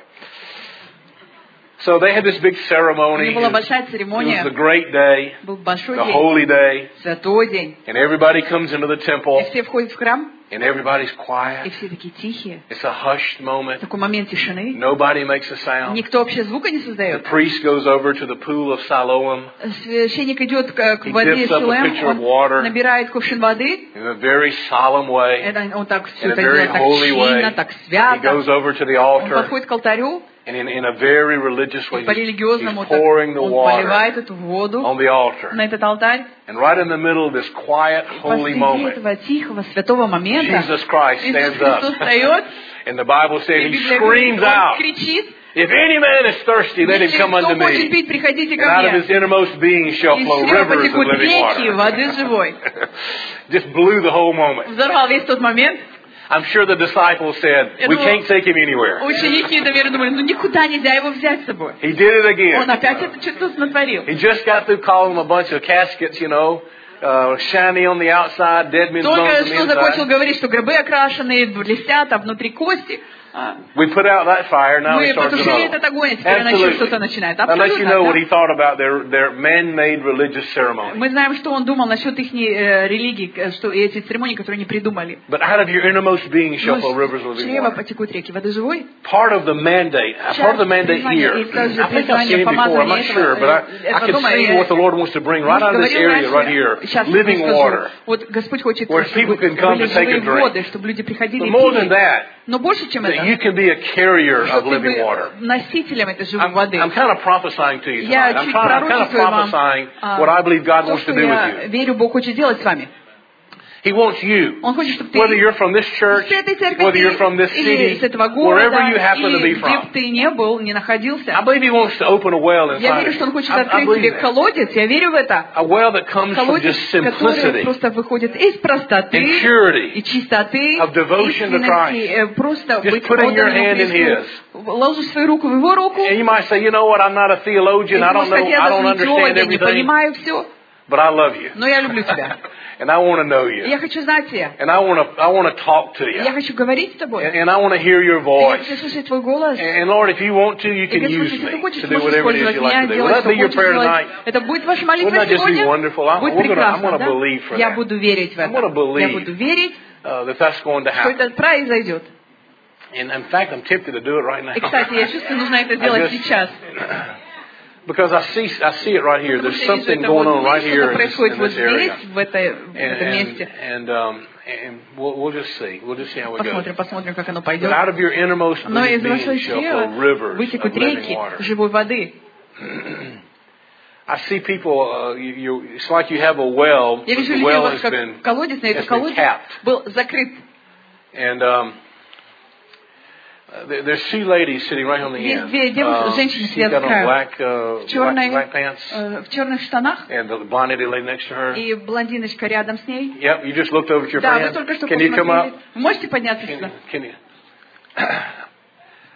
So they had this big У ceremony. них It была was, большая it was the церемония, great day, был большой the день, holy day, святой день. and everybody comes into the temple, И все входят в храм, and everybody's и quiet. все такие тихие. It's a hushed moment. Такой момент тишины. Nobody makes a sound. Никто вообще звука не The создает. priest goes over to the pool of Siloam Священник идет к, к He воде dips up a Силоэм, pitcher of он water. набирает кувшин воды. in a very solemn way. Это, он так все In a это very делает так holy чинно, way. так He свято. goes over to the Он altar, подходит к алтарю, and in, in a very religious way, по he's, религиозному he's так, pouring the он water поливает эту воду on the altar. на этот алтарь. And right in the middle of this quiet, holy Посреди moment, этого тихого, святого момента Jesus Christ Иисус stands Христос up. встает, And the Bible и says he Библия говорит, screams он out, кричит, "If any man is thirsty, let him если come кто unto хочет me. пить, приходите And ко out of мне. his innermost being shall Из flow чрева rivers of потекут living реки water." воды живой. Just blew the whole moment. Взорвал весь тот момент. I'm sure the disciples said, Я "We думаю, can't take him anywhere." Ученики, наверное, думали, ну никуда нельзя его взять с собой. He did it again. Он опять это что-то натворил. He just got through calling them a bunch of caskets, you know, uh, shiny on the outside, dead men's bones Только on the что закончил inside. говорить, что гробы окрашенные, блестят, а внутри кости. А, We put out that fire, now he Мы starts потушили another этот one. огонь, а теперь она еще что-то Absolutely. начинает. That lets you Абсолютно. know what Да. he thought about their, their man-made religious ceremony. Мы знаем, что он думал насчет их э, религии, э, что эти церемонии, которые они придумали. But out of your innermost being shall flow Но rivers of с living чрева water. потекут реки воды живой. Part of the mandate, uh, part of the mandate here, I think I've seen it before, I'm not sure, but I, I can see what the Lord wants to bring right out of this area right here, living water. Вот Господь хочет, Where чтобы people can come были to take a живые drink. воды, чтобы люди приходили But и more than пили. that, Но больше, чем that you это, can be a carrier of чтобы living water. вы носителем этой живой I'm, воды. I'm kind of prophesying to you Я tonight. I'm, чуть trying, I'm kind of пророчествую вам prophesying а, what I believe God то, wants to что do with я you. верю, Бог хочет делать с вами. He wants you, Он хочет, чтобы ты whether you're from this church, с этой церкви whether you're from this или city, с этого wherever города, you happen to или be где бы from. ты не был, не находился. I believe He wants to open a well Я inside верю, of что Он you. хочет I, I открыть believe тебе that. колодец, я верю в это. A well that comes from Колодец, just который simplicity просто выходит из простоты and purity. и чистоты, of devotion to истинности, э, просто Just быть putting your отданным hand in Христу. Ложишь свою руку в Его руку, And you might say, you know what, I'm not a и theologian, ты I don't можешь сказать, know, я I даже don't не теолог, understand я не everything, понимаю все, but I love you. но я люблю тебя. And I want to know И you. я хочу знать тебя. And I want to, I want to talk to И я you. хочу говорить с тобой. And, and I want to hear your И я voice. хочу слышать твой голос. And, and Lord, if you want to, you И can Господь, use если ты me хочешь, to ты do можешь whatever it is использовать you меня, like to do. Will делать, that что be your хочешь prayer делать. tonight? Это будет ваша молитва Wouldn't that just be сегодня? wonderful? I- Будет we're gonna- I'm прекрасно, gonna да? believe for Я that. буду верить в I'm gonna это. believe. Я буду верить, Uh, that that's going to что happen. это произойдет. And in fact, I'm tempted to do it right now. И, кстати, я чувствую, нужно это I делать just- сейчас. Because I see, I see it right here. Потому There's что я вижу something это going вот on right здесь, here что-то in this, происходит in вот this здесь, area. в, этой, в And, этом and, месте. and, um, and we'll, we'll just see. We'll just see how it goes. Посмотрим, посмотрим, как оно But пойдет. out of your innermost Но из being вашего shall flow чрева rivers вытекут of living реки water. живой воды. I see people, uh, you, you, it's like you have a well, but Я вижу the людей, у well вас has как been, колодец, на has этот been колодец capped. был закрыт. And um, uh, there- there's two ladies sitting right on the Есть end. две девушки, Uh, женщины she's сидят got с on краю. black, uh, black, Черные, black pants, э, в черных штанах, and the blonde lady next to her. и блондиночка рядом с ней. Yep, you just looked over at your Да, вы friend. только что Can you come посмотрели. up? Вы можете подняться Can, сюда? can you?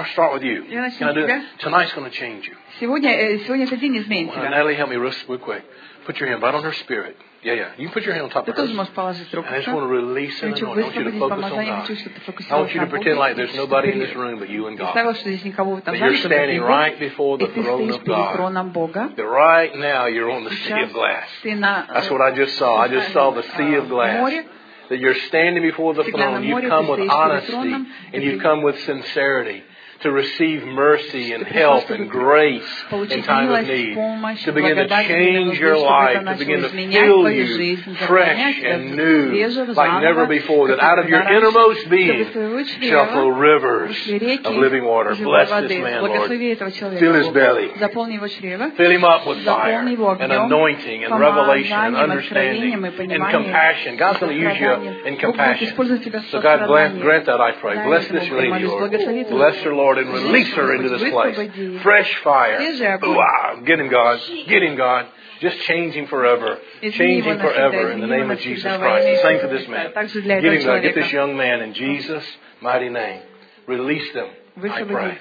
to start with you. Я начну Can I do с тебя. it? Tonight's going to change you. Сегодня, э, сегодня этот день изменит Uh, тебя. Natalie, help me real, real quick. Put your hand right on her spirit. Yeah, yeah. You can put your hand on top Ты of тоже hers. можешь положить руку. And I just want to release Я an хочу anointing. I want you to высвободить focus on помазание, God. хочу, чтобы ты I want фокусировался you на to Боге. pretend like there's Чтобы nobody in ты this room but you and God. представил, что здесь никого в этом That зале, you're только ты standing и Бог, right before и the ты throne стоишь of перед God. троном Бога. That right now you're on the sea Сейчас of glass. ты на That's what I just saw. I just saw the sea of э, glass. море. that you're standing before the throne. You've come with honesty and you've come with sincerity to receive mercy and help and grace in time of need, to begin to change your life, to begin to fill you fresh and new like never before, that out of your innermost being shall flow rivers of living water. Bless this man, Lord. Fill his belly. Fill him up with fire and anointing and revelation and understanding and compassion. God's going to use you in compassion. So God, grant that, I pray. Bless this lady, Lord. Bless her, Lord, and release her into this place. Fresh fire. Wow. Get him, God. Get him, God. Just change him forever. Change him forever in the name of Jesus Christ. Same for this man. Get him, God. Get this young man in Jesus' mighty name. Release them, I pray.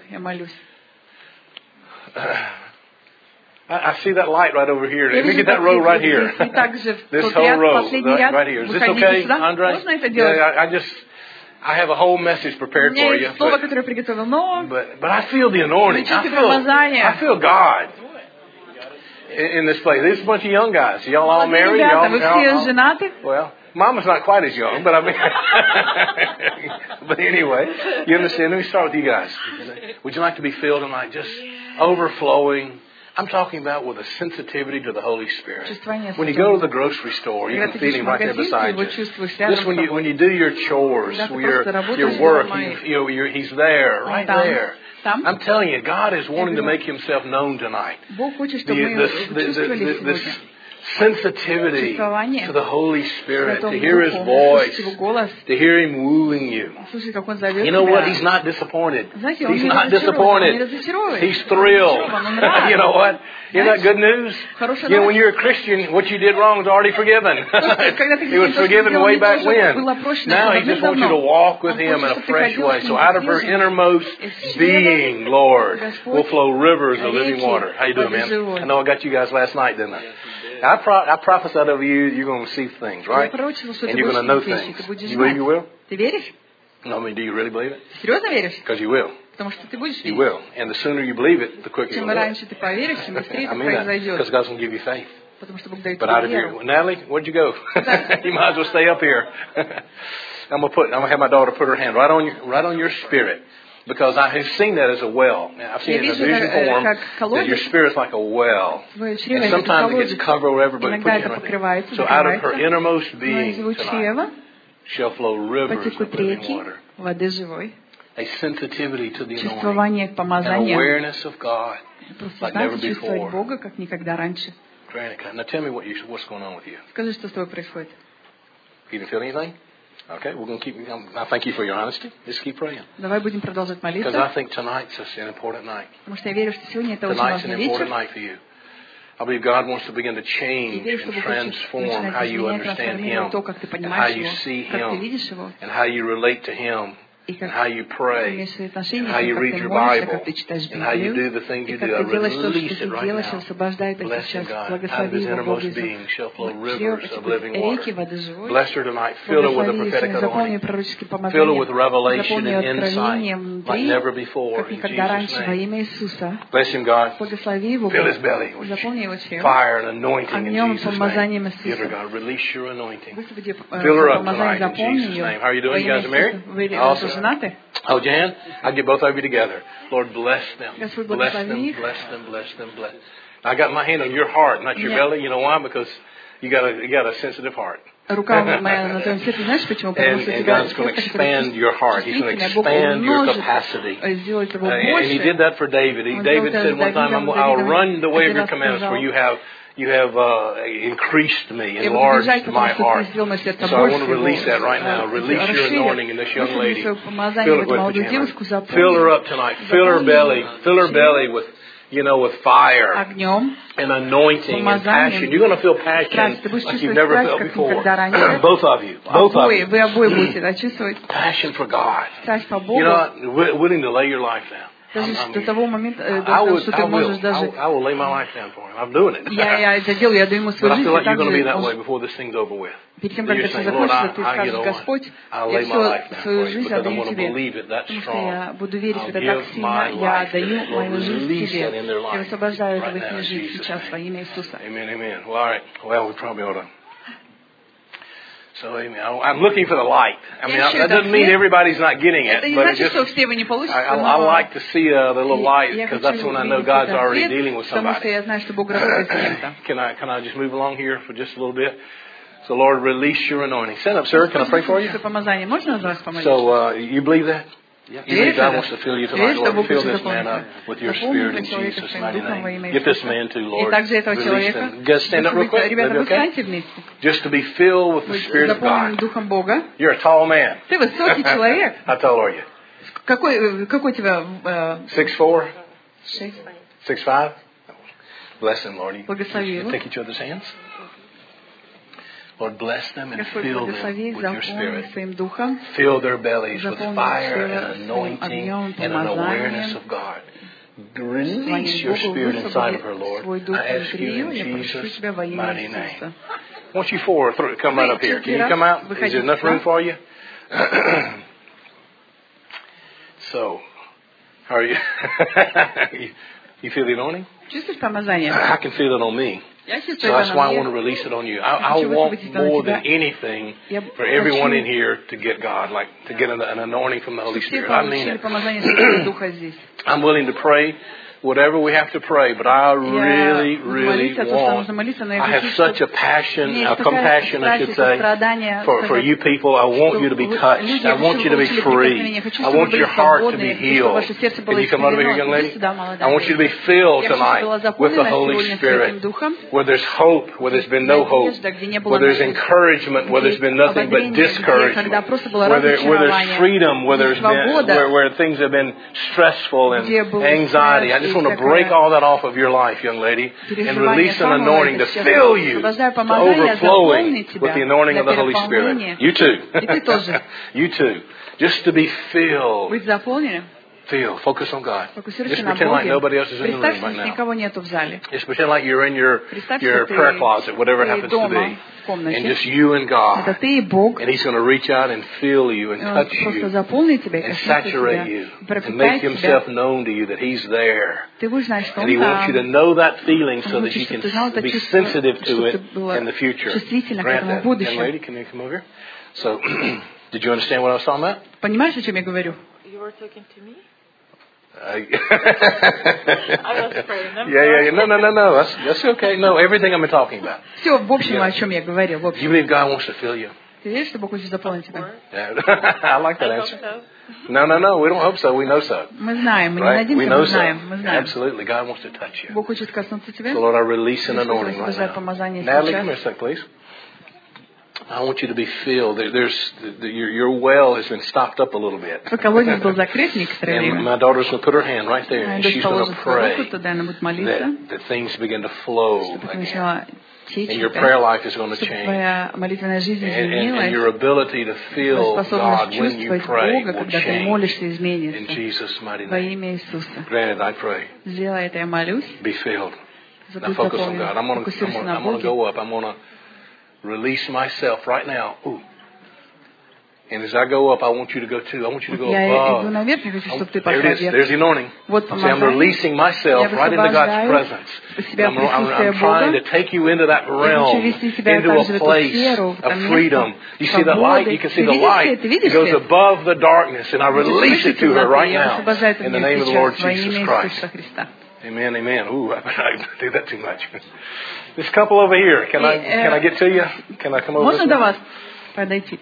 I, I see that light right over here. Let me get that row right here. This whole row right, right here. Is this okay, Andre? Yeah, I, I just... I have a whole message prepared for you, but, but, but I feel the anointing. I feel, I feel God in, in this place. There's a bunch of young guys. Y'all all married? Y'all, y'all, all, well, Mama's not quite as young, but I mean, but anyway, you understand? Let me start with you guys. Would you like to be filled tonight? Just overflowing. I'm talking about with a sensitivity to the Holy Spirit. When you go to the grocery store, you can feel Him right there beside you. Just when you when you do your chores, your your work, you, you know, you're, He's there, right there. I'm telling you, God is wanting to make Himself known tonight. The, the, the, the, the, this sensitivity to the Holy Spirit, to hear His voice, to hear Him wooing you. You know what? He's not disappointed. He's not disappointed. He's thrilled. You know what? Isn't that good news? You know, when you're a Christian, what you did wrong is already forgiven. It was forgiven way back when. Now He just wants you to walk with Him in a fresh way. So out of her innermost being, Lord, will flow rivers of living water. How you doing, man? I know I got you guys last night, didn't I? I, pro- I prophesied over you, you're going to see things, right? And you're going to know things. You believe you will? No, I mean, do you really believe it? Because you will. You will. And the sooner you believe it, the quicker you'll do it. I mean that. Because God's going to give you faith. But out of your... Natalie, where'd you go? You might as well stay up here. I'm going to put. I'm going to have my daughter put her hand right on your, right on your spirit. Because I have seen that as a well. I've seen it in a vision form that your spirit's like a well. And sometimes it gets covered over, but put your hand right there. So out of her innermost being tonight shall flow rivers of living water. A sensitivity to the anointing. An awareness of God like never before. Now tell me what you, what's going on with you. You didn't feel anything? Okay, we're going to keep. I thank you for your honesty. Just keep praying. Because I think tonight's an important night. Tonight's an important night for you. I believe God wants to begin to change and transform how you understand Him, and how you see Him, and how you relate to Him, and how you pray, and how you read your Bible, and how you do the things you do. I release it right now. Bless Him, God. Out of His innermost being shall flow rivers of living water. Bless her tonight. Fill her with a prophetic anointing. Fill her with revelation and insight like never before. In Jesus' name. Bless Him, God. Fill his belly with fire and anointing in Jesus' name. Give her, God. Release your anointing. Fill her up tonight in Jesus' name. How are you doing? You guys are married? Awesome. Hold your hand. I'll get both of you together. Lord, bless them. Bless them, bless them, bless them, bless them. I got my hand on your heart, not your belly. You know why? Because you got a, you got a sensitive heart. And, and God's going to expand your heart. He's going to expand your capacity. Uh, and He did that for David. He, David said one time, I'll run the way of your commandments for you have You have uh, increased me, enlarged my heart. So I want to release that right now. Release your anointing in this young lady. Fill her with the Fill her up tonight. Fill her belly. Fill her belly with, you know, with fire and anointing and passion. You're going to feel passion like you've never felt before. Both of you. Both of you. Passion for God. You know what? Willing to lay your life down. Даже до того момента, что ты можешь даже... I will lay my life down for him. I'm doing it. Я, я это делаю, я даю ему свою жизнь. But I feel like you're going to be that way before this thing's over with. Перед тем, как это все закончится, ты скажешь, Господь, я всю свою жизнь отдаю Тебе, потому что я буду верить в это так сильно, я отдаю мою жизнь Тебе. Я высвобождаю это в их жизнь сейчас во имя Иисуса. So I mean, I'm looking for the light. I mean, Я ищу that этот doesn't mean свет. everybody's not getting Это it, не but it значит, just что все вы не получите, I, I, I но like to see uh, the little light я because хочу that's when I know увидеть God's этот already свет, dealing with потому что somebody. я знаю, что Бог работает с кем-то. Can I can I just move along here for just a little bit? So Lord, release your anointing. Stand up, sir. Can I pray for you? Помазание. Можно за вас помолиться? So uh, you believe that? You believe God wants to fill you tonight, Веришь, что Lord? Бог Fill хочет this man up заполнить? with your Заполни spirit этого in человека Jesus' своим mighty духом во имя name. Get this Иисуса. man too, И Lord. также этого Release человека. him. Guys, stand up real quick. Ребята, Maybe вы okay? встаньте вместе. Just to be filled with the Быть Spirit of заполненным God. Духом Бога. You're a tall man. Ты высокий человек. How tall are you? Какой, какой у тебя э, Six four? шесть? Six five? Bless them, Lord. You, Благослови you его. take each other's hands. Lord, bless them and Господь, fill благослови them их, with your заполни Spirit. своим духом. Fill their bellies with Заполни fire их and своим anointing огнем, and an awareness помазанием. of God. Release Своим your Богу Spirit inside of her, высвободи Lord. свой дух I ask you внутри in ее. Я прошу Jesus' тебя во имя mighty name. Иисуса. I want you four to come right up here. Can you come out? Is there enough room for you? So, how are you? You feel the anointing? Чувствуешь помазание? I can feel it on me. Я чувствую So это that's на why I want to мне. release it on you. I, I want more than anything for everyone in here to get God, like to get an, an anointing from the Holy Все Spirit. I mean получили it. помазание Святого Духа здесь. I'm willing to pray whatever we have to pray, but I really, really want, I have such a passion, a compassion, I should say, for, for you people. I want you to be touched. I want you to be free. I want your heart to be healed. Can you come over here, young lady? I want you to be filled tonight with the Holy Spirit, where there's hope, where there's been no hope, where there's encouragement, where there's been nothing but discouragement, where, there, where there's freedom, where there's been, where, where things have been stressful and anxiety. I just want to break all that off of your life, young lady, and release an anointing to fill you to overflowing with the anointing of the Holy Spirit. You too. You too. Just to be filled. Filled. Focus on God. Just pretend like nobody else is in the room right now. Just pretend like you're in your, your prayer closet, whatever it happens to be. And just you and God. And He's going to reach out and fill you and touch you and saturate you and make Himself known to you that He's there. And He wants you to know that feeling so that you can be sensitive to it in the future. Grant that. Young lady, can you come over here? So, did you understand what I was talking about? Понимаешь, о чем я говорю? You were talking to me? Uh, I was praying. I'm yeah, yeah, yeah. No, no, no, no. That's, that's okay. No, everything I've been talking about. Все, в общем, о чем я говорил. В You общем. believe God wants to fill you? Ты веришь, что Бог хочет заполнить тебя? Yeah. I like that I hope answer. so. No, no, no. We don't hope so. We know so. Мы знаем, мы не Right? We надеемся, know мы so. знаем, мы знаем. Absolutely. God wants to touch you. Бог хочет коснуться тебя. So, Lord, I release an Господь, anointing right высвобождай now. помазание Natalie, come here a сейчас. sec, please. I want you to be filled. There- There's the, your, your well has been stopped up a little bit. Твой колодец был закрыт некоторое And время. my daughter's going to put her hand right there, Моя and дочь she's going положит to свою руку, pray туда она будет молиться, that, that things begin to flow чтобы ты again. начала течь, And your prayer life is going to чтобы change. твоя молитвенная жизнь And, and, and your изменилась, ability to feel способность God when you чувствовать pray Бога, will когда ты change. молишься, In изменится. Jesus' mighty Во name. имя Иисуса. Granted, I pray. Сделай это, я молюсь. Be filled. Now Будь focus on God. I'm заполнен. going to I'm Фокусируйся gonna, на I'm gonna Боге. go up. I'm going to release myself right now. Ooh. And as I go up, I want you to go too. I want you to go Я иду above. наверх, я хочу, чтобы ты There пошла it is. вверх. There's the anointing. Вот See, I'm помазание. releasing myself Я right into God's высвобождаю presence. себя I'm, I'm, присутствие I'm trying to Бога. take you into that Я realm, хочу вести тебя into также в a эту place сферу, в of это freedom. место You see the light? свободы. You can Ты see the видишь light. свет? Ты It видишь goes свет? above the darkness, and I release it to her right Я now освобождаю это in the мне name of the Lord сейчас во Jesus имя Christ. Иисуса Христа. Amen, amen. Ooh, I do that too much. This couple over here, can I can I get to you? Can I come over Можно this до way? вас подойти?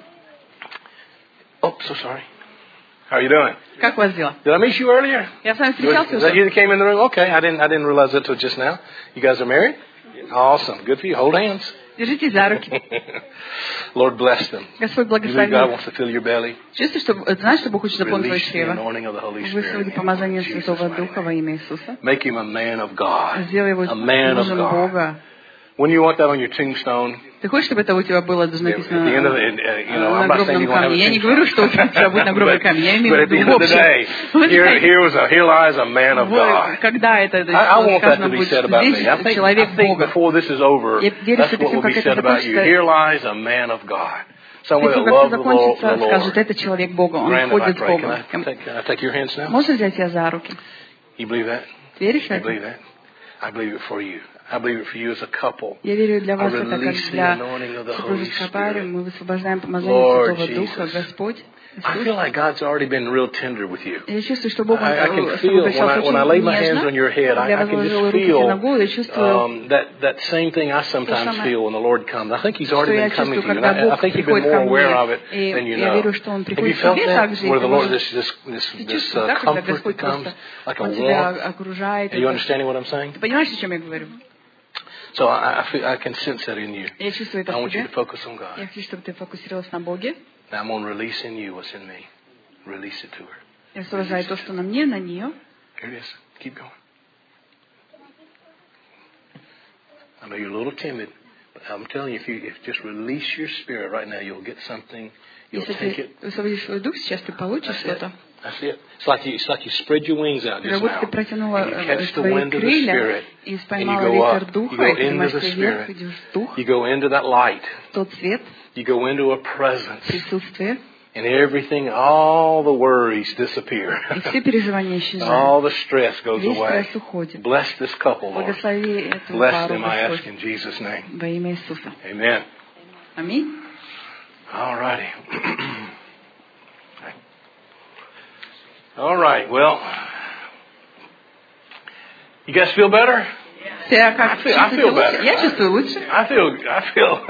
Oh, so sorry. How are you doing? Как у вас дела? Did I meet you earlier? Я с вами Was, встречался is that you уже? that came in the room? Okay, I didn't I didn't realize that until just now. You guys are married? Awesome. Good for you. Hold hands. Держитесь за руки. Lord bless them. Господь You believe благослови. God wants to fill your belly? Чувствуешь, что, знаешь, что Бог хочет заполнить твое Release the чрево? anointing of the Holy Высвободи Spirit. помазание In Jesus' Святого mighty Духа name. во имя Иисуса. Make him a man of God. Сделай его A man of мужем God. Бога. When you want that on your tombstone, Ты хочешь, чтобы это у тебя было at написано the end of на, it, uh, you know, I'm на not saying гробном you're going to have камне? a Я не говорю, что у тебя будет на гробном but, камне. Я имею but в at the виду end of в the day, общем. here, here was a, here lies a man of God. Когда это I, I want that сказано to be будет, said что about me. I здесь think, человек I think Бога. before this is over, Я верю, that's что перед what will тем, be как said это about you. закончится, Here lies a man of God. Someone перед that тем, как loves это the Lord. закончится, The скажут, Lord. это человек Бога, он Granted, I ходит с pray. Can Богом. I take, can I take your hands now? Можно взять тебя за руки? You believe that? Веришь в You это? believe that? I believe it for you. I believe it for you as a couple. Я верю для I вас это как release the для anointing of the Holy супружеской пары. Spirit. Мы высвобождаем помазание Lord Святого Духа, Jesus. Господь. I feel like God's already been real tender with you. Я чувствую, что Бог I, I can с тобой feel when обращался I, when I lay my hands очень on your head, нежно. I, Я I can возложила just руки тебе на feel голову, я чувствую, um, that, that same thing I sometimes самое, feel when the Lord comes. I think He's что already я been coming чувствую, to you. And когда I, I Бог think you've been приходит more ко aware of мне. it И than you я know. верю, что Он Have you приходит к felt тебе that? также. Where И the ты Lord, можешь this, this, this, this чувствовать, uh, да, когда comfort Господь that comes, просто like a Он тебя warmth. окружает. Are you understanding what I'm saying? Ты понимаешь, о чем я говорю? So I, I, feel, I can sense that in you. Я чувствую это I в want you тебе. to focus on Я God. хочу, чтобы ты фокусировалась на Боге. Now I'm going to release in you what's in me. Release it to her. Я освобождаю то, что на мне, на нее. Here it is. Keep going. I know you're a little timid, but I'm telling you, if you if just release your spirit right now, you'll get something. You'll Если take ты it. высвободишь свой дух, сейчас ты получишь That's it. что-то. That's it. It's like you, it's like you spread your wings out Как just будто now. ты протянула And you catch the свои wind of the крылья Spirit, и and you поймала go ветер up. You духа, go и into поднимаешься the вверх, Spirit. идешь в дух, You go into that light. в тот свет, You go into a presence, присутствие, and everything, all the worries disappear. и все переживания исчезают. All the stress goes Весь away. стресс уходит. Bless this couple, Lord. Благослови эту Bless пару, them, I ask Господь, in Jesus' name. во имя Иисуса. Amen. Аминь. All righty. All right. Well, you guys feel better? Тебя как I feel- I чувствуете feel лучше? better. Я чувствую лучше. I feel. I feel.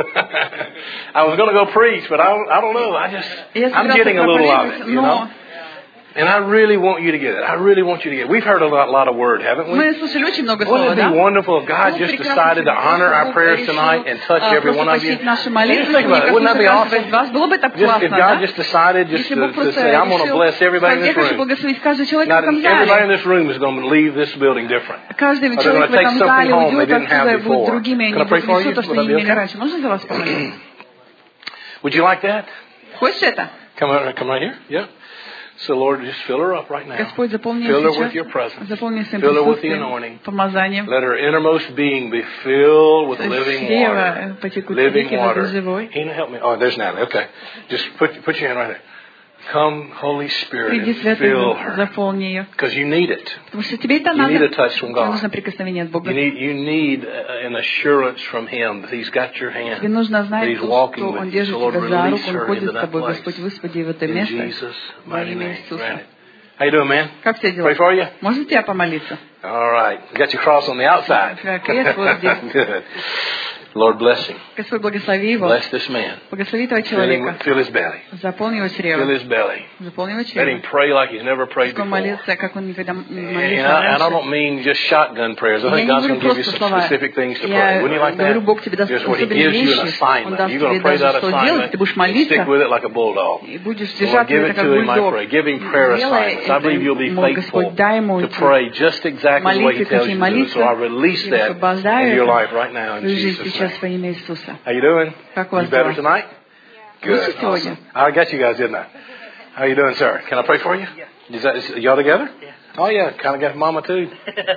I was going to go preach, but I don't, I don't know. I just. Я I'm собирался getting a little of проповедовать, it, you know. но And I really want you to get it. I really want you to get it. We've heard a lot, lot of word, haven't we? мы слушали очень много Wouldn't слова, it be да? wonderful if God Ну, just прекрасно, decided to honor our Бог prayers решил, tonight and touch а, every просто one of you? почтить наши Just молитвы, think about it. Wouldn't that be каждого из awesome? вас. Было бы так Just, классно, if God да? just decided just Если to, Бог to просто say, I'm going to решил, bless everybody in я this хочу room. благословить каждого человека Not в этом everybody in зале. this room is going to leave this building different. Каждый Or they're человек going в to take этом something зале home they уйдет didn't have оттуда и будет before. другими, Can они I pray for you? принесут то, что Would that не be имели okay? раньше. Можно за вас помолиться? Would you like that? Хочешь это? Come, on, come right here. Yeah. So, Lord, just fill her up right now. Господь, заполни Fill her ее with your сейчас, presence. заполни своим Fill her with the присутствием, anointing. помазанием. Let her innermost being be filled with living Слева water. потекут Living реки воды water. живой. Hina, help me. Oh, there's Natalie. Okay. Just put, put your hand right there. Come, Holy Spirit, Приди, and Святой fill Дух, her. заполни ее. Because you need it. Потому что тебе это You надо. need a touch from Тебе God. нужно прикосновение от Бога. You need, you need uh, an assurance from Him that He's got your hand. Тебе нужно That знать He's то, walking что with Он you. держит So, Lord, тебя за release руку, Он her ходит into с that тобой. place. Господь, высвободи в это In место Jesus' во mighty имя name. Иисуса. Grant it. How you doing, man? Как все Pray дела? for you? Можно тебя помолиться? All right. You got your cross on the outside. Крест вот здесь. Good. Lord, bless him. Господь, благослови его. Bless this man. Благослови этого Fill, him, человека. fill his belly. Заполни его Fill чрево. his belly. Заполни его Let him чрево. pray like he's never prayed Пусть он before. молится, как он никогда не And молился I, and I раньше. don't mean just shotgun prayers. I Я think не God's говорю going to give you просто some слова. specific things to pray. Я Wouldn't you like говорю, that? Бог тебе даст Just what He особенные gives you an вещи. Он assignment. даст You're going тебе to pray даже, that что сделать. assignment Ты будешь and молиться stick with it like a bulldog. и будешь Lord, держаться give это it как to him, I бульдог. pray. Give him prayer Делай assignments. I believe you'll be это, мой faithful Господь, дай ему to эти pray just exactly the way He молитвы, tells какие you to do it. So I молитвы. release Я that освобождаю in your это life right now в in твою жизнь Jesus' сейчас name. во имя Иисуса. How you doing? Как у вас You better дела? tonight? Лучше Good. сегодня? Awesome. I got you guys, didn't I? How you doing, sir? Can I pray for you? Is that, is, y'all together? Yeah. Oh, yeah. Kind of got mama, too.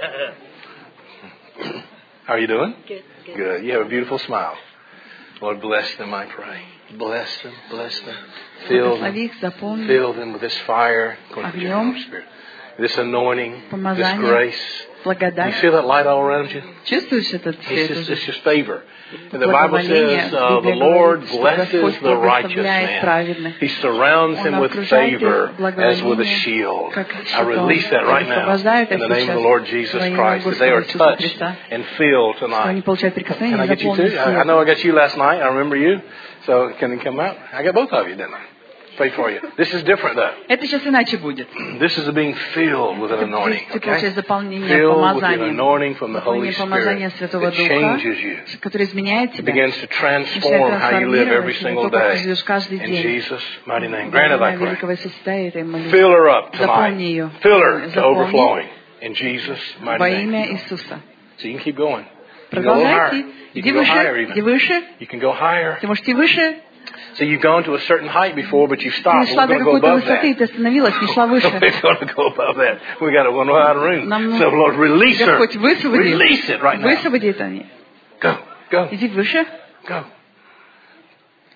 How are you doing? Good. Good. Good. You have a beautiful smile. Lord, bless them, I pray. Bless them, bless them. Fill them, Благослови их, заполни fill them with this fire, огнем, Spirit, this anointing, this помазанием, grace. You благодать. feel that light all around you? Чувствуешь этот It's свет just, уже? it's just favor. And the Bible Благоволение. says, uh, the Библия Lord говорит, что blesses Господь the righteous благословляет man. праведных. He surrounds Он him with окружает их favor as with a благоволением, shield. как I щитом. release that right now Освобождает in их the name of the сейчас Lord Jesus во имя Christ, that they are Господа Иисуса touched Христа. and filled Что они tonight. получают Can прикосновение I и get you заполнен too? I, I know I got you last night. I remember you. So can you come out? I got both of you, didn't I? Pray for you. This is different though. Это сейчас иначе будет. This is being filled with an anointing. Ты Okay? получаешь заполнение Filled with an помазанием. anointing from the Holy Заполнение помазания Spirit Святого that changes Духа, you. которое изменяет It тебя. begins to Начинает transform how you live every трансформировать single то, как ты day. живешь каждый In день. Jesus' mighty name. Во Granted, I имя pray. великого Иисуса этой молитвы. Fill her up Заполни tonight. ее. Fill her to Заполни overflowing. In Jesus' во mighty name. имя Иисуса. So you can keep going. You can go a little higher. Продолжайте. You Иди can go higher выше. Иди even. выше. You can go higher. Ты можешь идти выше. So you've gone to a certain height before, but you've Ты stopped. шла We're до going to go какой-то above высоты, и that. ты остановилась, не шла выше. We're going to go above that. We got to run out of room. Нам So Lord, release her. Господь, высвободи. Release it right now. Высвободи это. Go, go, Иди выше. go.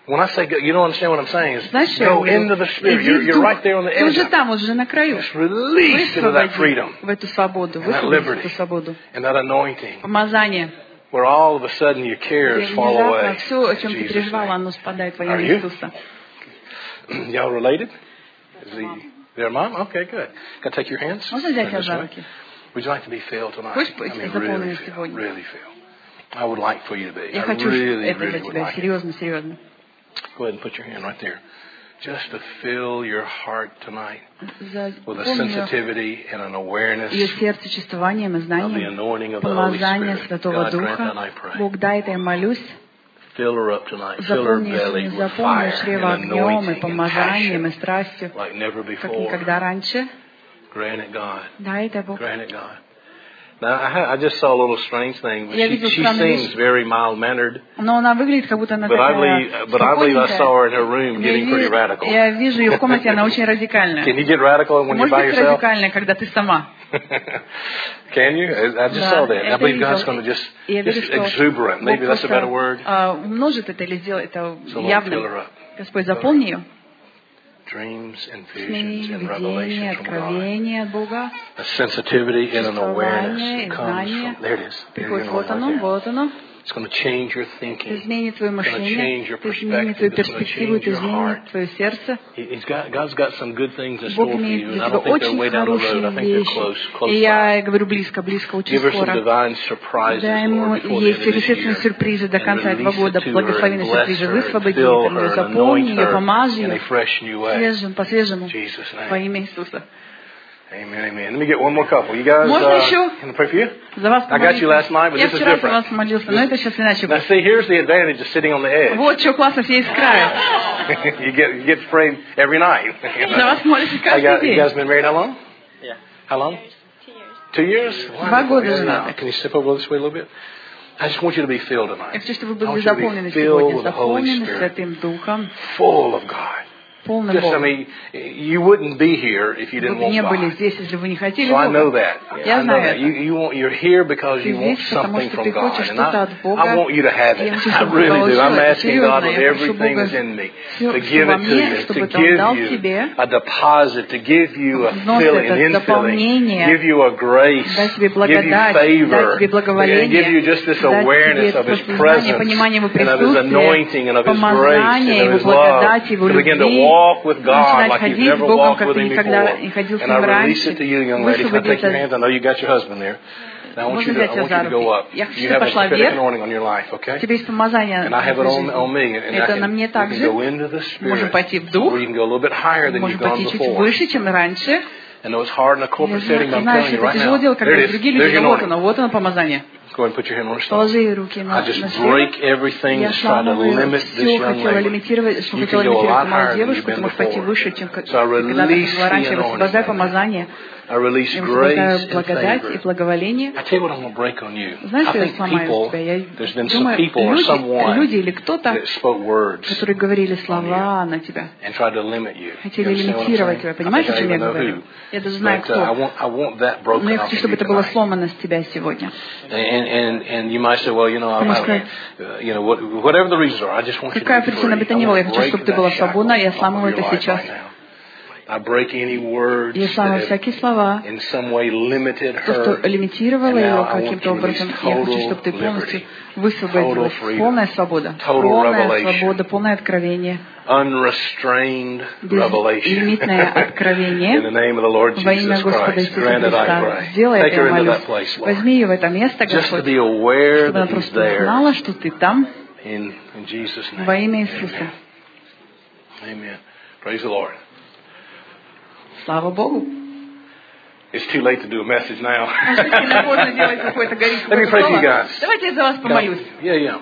When I say go, you don't understand what I'm saying. Is Знаешь, что я go говорю? into the Spirit. Иди You're, в you're дух. right there on the Ты edge. уже of it. там, уже на краю. Just release into that Высвободи freedom в эту свободу, and that высвободи liberty эту свободу. and that anointing, Помазание. where all of a sudden your cares Где fall внезапно away. все, о In чем ты Jesus' переживала, name. оно спадает во Are имя you? Иисуса. Y'all related? Is he their mom? Okay, good. Can I take your hands? Можно взять тебя Turn this за way. руки? Would you like to be filled tonight? Хочешь быть I mean, заполненным really feel, сегодня? really feel. I would like for you to be. Я I хочу really, это для really would тебя. like it. Серьезно, серьезно. Go ahead and put your hand right there. Just to fill your heart tonight with a Заполни sensitivity and an awareness ее сердце чувствованием и of the знанием. anointing of the Holy Помазание Spirit. Святого God grant that, Духа. I pray. Бог, дай это, я молюсь. Fill her up tonight. Fill her Заполни, belly если не with заполни fire чрево and огнем и anointing and помазанием и passion страстью, like never как before. никогда раньше. Grant it, God. Дай это, Бог. Grant it, God. Now, I, ha- I just saw a little strange thing. But Я she, видел she странную seems вещь. very mild-mannered. Но она выглядит, как будто она But I такая believe, but I believe I saw her in her room Я getting pretty ви- radical. Я вижу ее в комнате, она очень радикальная. Can you get radical when you're Может by быть yourself? радикальная, когда ты сама. Can you? I I just Да, saw that. I это believe God's видел. going to just, И я верю, just что exuberant. Бог Maybe that's a better word. просто а, умножит это или сделает это So Lord, fill her явным. up. Господь, заполни ее. Dreams and Сны, visions and видения, revelations from God. откровения от Бога. A sensitivity and an awareness Чувствование, that comes знание. from, there it is. There Приходит, you вот go, оно, right there. вот оно. It's going to change your Это thinking. изменит твое It's going to мышление, change your это изменит твою perspective. It's going to перспективу, change это your heart. изменит твое сердце. He- He's got, God's got some good things in Бог store for имеет you, and для I тебя don't think they're очень way down the road. I хорошие think they're вещи. close, close И by. я говорю близко, близко, очень Give her some скоро. divine surprises, Дай ему Lord, before the есть end of this сверхъестественные year. сюрпризы до And конца этого release года. it to her Благословенные and bless сюрпризы. her and Высвободи fill это, her and заполни anoint ее, her помажь in a ее. fresh new way. Свежим, по-свежему. In Jesus' name. Во имя Иисуса. Amen, amen. Let me get one more couple. You guys, Можно uh, еще? can I pray for you? За вас I got you last night, but Я this is вчера за different. вас молился, но это сейчас иначе Now будет. see, here's the advantage of sitting on the edge. Вот что классно сидеть с краю. you get you get prayed every night. За вас молятся I каждый got, you guys день. been married how long? Yeah. How long? Two years. Two years? Два Wonderful. года Yeah, женаты. yeah. Can you step over this way a little bit? I just want you to be filled tonight. Я хочу, чтобы вы I были want you to be заполнены filled сегодня, with the Holy заполнены Spirit. Святым Духом, Full of God. полным Just, I Богом. mean, you wouldn't be here if you Вы didn't бы не want были God. здесь, если вы не хотели So I know Бога. that. Я I know знаю that. это. You, you want, you're here because Ты you want здесь, потому something что from ты God. хочешь And что-то I, от Бога. I want you to have Я it. хочу, I чтобы ты really do. получил I'm это. asking God Серьезно, with я прошу everything Бога that's in me всё, to что give во it to мне, you, чтобы to ты отдал give you тебе a deposit, to give you a взнос filling, этот, an infilling, дополнение, give you a grace, дать тебе give you благодать, дать favor, тебе and благоволение, give you just this дать тебе awareness of His просто знание, presence понимание Его and of His присутствия, anointing and of His grace and помазание, of Его His love, благодати, Его to begin to любви, walk with God начинать like you've ходить с never Богом, walked как with ты Him никогда before. не ходил с And Ним I release раньше. it to you, young lady. Can I Высвободи take your это. hands? I know you got your husband there. Now I want Можно you to, взять I тебя want you за to go руки. up. Я хочу, You чтобы have a пошла prophetic вверх. anointing on your life, У okay? тебя есть помазание And I have it в on, жизни. on me, and I Это can, на мне we can также. go into the Можем Spirit, пойти в дух, or you can go a little bit higher than можем you've gone пойти чуть before. выше, чем раньше. I know it's hard in a Я corporate setting, but I'm знаю, telling что you это right тяжело now, делать, когда there it есть is. другие There's люди, your но вот anointing. оно, вот оно помазание. Go ahead and put your hand on the stone. Положи руки на, I на just сферу. break everything Я that's trying to сламываю limit this все, young хотела lady. лимитировать, что You хотела can go a лимитировать lot эту малую higher than you've девушку, ты been можешь пойти before. выше, чем как- So I когда ты release ходила раньше. Я the высвобождаю anointing. помазание, I release я grace высвобождаю and благодать и favor. благоволение. I tell you what I'm going to break on you. Знаешь, I что я think сломаю people, тебя? Я there's been some думаю, people or люди, someone люди или кто-то, that spoke words которые говорили слова на тебя, and tried to limit you. хотели You understand what I'm лимитировать saying? тебя. I Понимаешь, think о I чем я even know говорю? who. Я даже знаю, But uh, I кто. want I want that broken Но я off хочу, of чтобы you это было tonight. сломано с тебя сегодня. And and and you might say, well, you know, I, Ты можешь I, сказать, uh, you know, what, whatever the reasons are, I just want you to какая be причина бы free. то I ни была, want я to хочу, break чтобы ты that была shackle свободна, я off of сламываю your это life сейчас. right now. I break any words Я сламываю that всякие have слова, in some way limited то, что her. лимитировало And ее now I want каким-то to release образом. Я хочу, total чтобы ты полностью liberty, высвободилась. total freedom, Полная свобода. total Полная revelation, свобода, полное откровение. unrestrained revelation. Безлимитное In the откровение. name of the Lord Во имя Jesus Господа Christ, Иисуса grant it, I Христа. pray. Сделай Take это, я her into молюсь. that place, Lord. Возьми ее в это место, Just to Господь, be aware чтобы она that He's просто there. знала, что ты там, In, in Jesus' name. во имя Иисуса. Amen. Praise the Lord. Слава Богу. It's too late to do a message now. Сильно поздно делать какое-то горячее Let me pray for you слово. guys. Давайте я за вас помолюсь. Yeah,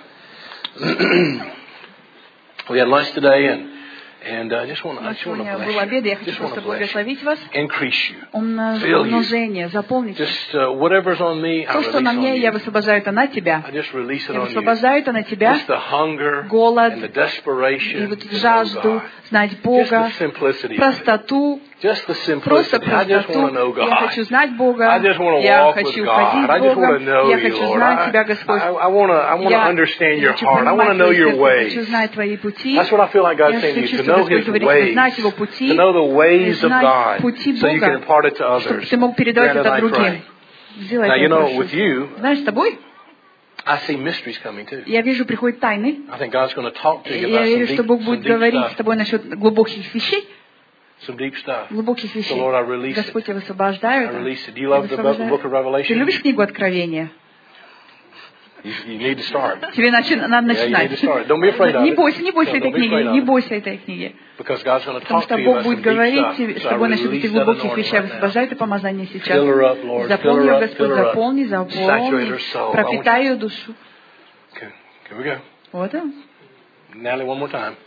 yeah. We had lunch today, and and I just want У I нас just want to сегодня bless был обед, you. я хочу Just want просто to bless you. благословить вас. Increase you. Умнож- Fill you. Умножение, заполните. Just uh, whatever's on me, I То, что release на on мне, я you. высвобождаю это на тебя. I just release it Я on you. высвобождаю это на тебя. Just the hunger Голод and the и desperation вот to know жажду God. знать Just Бога, the simplicity of it. простоту Just the Просто simplicity. I just want to know простоту. Я God. хочу знать Бога. I just want to Я walk with хочу God. ходить I с just want to Богом. know Я you, хочу Lord. знать I, Тебя, Господь. I, I want to, I want to Я understand your хочу heart. I want to понимать know Твое your сердце. ways. Хочу знать Твои пути. That's what I feel like God's Я saying to you, хочу, to что know Господь His говорит тебе, ways, знать Его пути, to know the ways of знать God, пути so you can Бога, impart it to чтобы others. ты мог передавать Grant it, это I другим. pray. Сделай Now, это, you я know, прошу. with you, Знаешь, с тобой I see mysteries coming too. я вижу, приходят тайны. I think God's going to talk to you Я about some верю, deep, что Бог some будет deep говорить с stuff. тобой насчет глубоких вещей. Some deep stuff. Глубоких So, вещей. Lord, I release it. Господь, я высвобождаю I это. release it. Do you Я love the высвобождаю. book of Revelation? Ты любишь книгу Откровения? You, you need to start. Тебе начи- надо Yeah, you начинать. need to start. Don't be afraid of Не it. бойся, не бойся No, этой don't be afraid книги, of не it. бойся этой книги. Because God's going to Потому talk что to you Бог about some будет deep говорить stuff. тебе- с So I тобой насчет release этих that глубоких anointing вещей. right now. Высвобождай это помазание сейчас. Fill her up, Lord. Заполни Fill her ее, up, Господь, fill her up. заполни, Saturate заполни. her soul. Пропитай ее душу. Okay, here we go. Вот он. Natalie, one more time.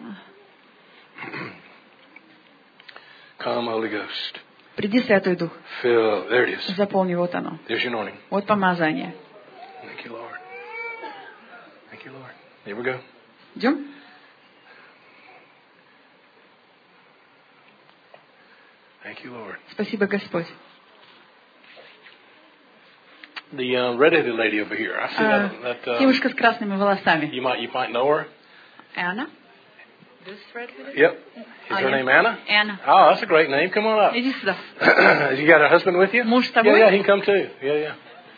Come, Holy Ghost. Приди, Святой Дух. Fill. There it is. Заполни, вот оно. There's your anointing. Вот помазание. Thank you, Lord. Thank you, Lord. Here we go. Идем? Thank you, Lord. Спасибо, Господь. The uh, red-headed lady over here. I see А, that. that uh, девушка с красными волосами. you might you might know her. Анна? Yep. Is Oh, her yeah. name Anna? Анна. Oh, that's a great name. Come on up. Иди сюда. You got a husband with you? Муж с Yeah, тобой? yeah, he can come too. Yeah, yeah.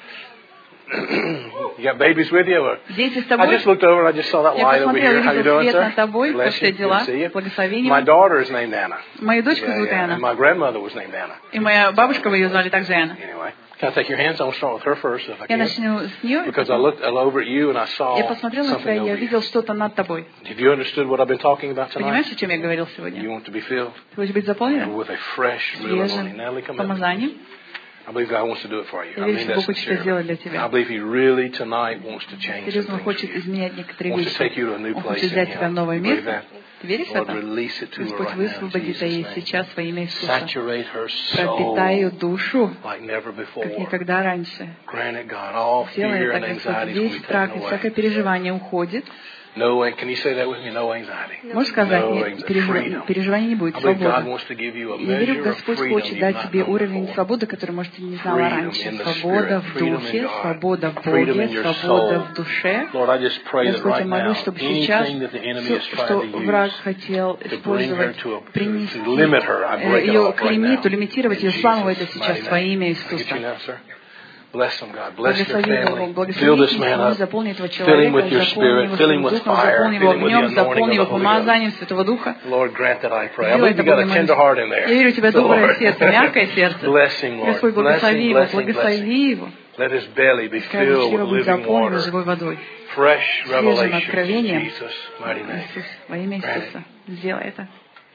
You got babies with you? Or? Дети с I тобой? just looked over and I just saw that Я light over посмотрела, here. How you увидела doing, свет над sir? тобой. Как Bless твои you. Good дела? to see you. Благословение. My daughter is named Anna. Моя дочка Yeah, зовут yeah. Анна. And my grandmother was named Anna. И моя бабушка, вы ее звали также Анна. Anyway, can I take your hands? I'm going to start with her first, if I Я can. начну с нее. Because I looked over at you and I saw Я посмотрела на тебя, something и я over you. видел что-то над тобой. Have you understood what I've been talking about Понимаешь, tonight? о чем я говорил You сегодня? want to be filled Ты хочешь быть заполнен? with a fresh, real anointing. Свежим Natalie, come in. помазанием? I believe God wants to do it for you. Я I верю, mean что that Бог хочет это сделать для sincerely. тебя. I believe He really tonight wants to change some Серьезно, things хочет for you. изменять некоторые Wants to take вещи. you to a new Он place хочет in взять тебя в Him. новое You believe место. that? Ты веришь в Lord, это? release it to her Господь, right now in высвободи это Jesus' ей name. сейчас во имя Иисуса. Saturate her Пропитай ее soul душу, like never как before. никогда раньше. Grant it, God. All Делай fear это, and Господь. anxieties will Весь be страх taken и всякое away. переживание уходит. No, can you say that with me? No anxiety. Можешь сказать, No нет, anxiety. переживаний, Freedom. переживаний не будет, I believe God свобода. wants to give you a И я верю, measure of Господь freedom хочет you've дать not тебе known уровень before. свободы, который, может, ты не знала Freedom раньше. in the Свобода Spirit, в freedom in духе, God, свобода в freedom Боге, in your свобода soul. в душе. Lord, I just pray that Господь, я right молюсь, now, чтобы сейчас anything that the enemy все, has tried что to враг use хотел to bring her использовать, to a, принести, to limit her, I break it ее off к right лимиту, now. лимитировать In ее, сламывай это Jesus' сейчас mighty во name. имя I get you Иисуса. now, sir. Bless them, God. Bless their Благослови его, family. Fill благослови this их man семью, up. заполни этого Fill him with человека, your заполни spirit. его Fill him своим with духом, fire. заполни Fill его him with the огнем, anointing заполни of его the Holy Ghost. помазанием Святого Духа. Lord, grant that I pray. I Сделай believe you это, got a Бога, tender heart in there. Я верю, у тебя So, доброе Lord, сердце, мягкое сердце. bless him, Lord. Господь, Bless благослови him, его, bless him, bless him. благослови его. Let his belly be Пускай filled чрево with будет living заполнено water. живой водой. Fresh Свежим revelation in откровением. Jesus' mighty name. Иисус, во имя Иисуса, сделай это.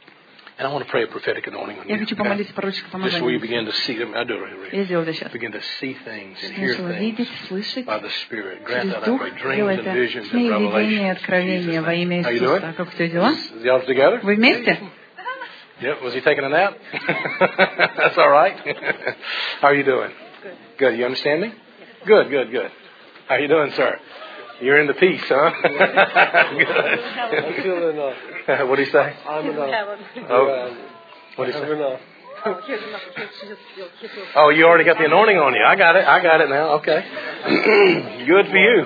And I want to pray a prophetic anointing on Я you. хочу Okay? помолиться пророческое Just where you помазание. begin to see them. I do it already. Я сделаю это сейчас. Begin to see things and hear Сначала things видеть, слышать by the Spirit. Grant через that I Дух, pray. делай Dreams and это visions and сны, видения и revelations. in откровения Jesus' во имя name. How you Иисуса. doing? Как у тебя дела? Is y'all together? Вы вместе? Yep. Was he taking a nap? That's all right. How are you doing? Good. Good. You understand me? Good, good, good. How you doing, sir? You're in the peace, huh? Good. I'm feeling enough. What do you say? I'm He doesn't enough. have it. Oh, what do you I'm say? enough. Oh, here's another. Here's just, you'll, here's your- Oh, you already got the anointing on you. I got it. I got it now. Okay. Good for you.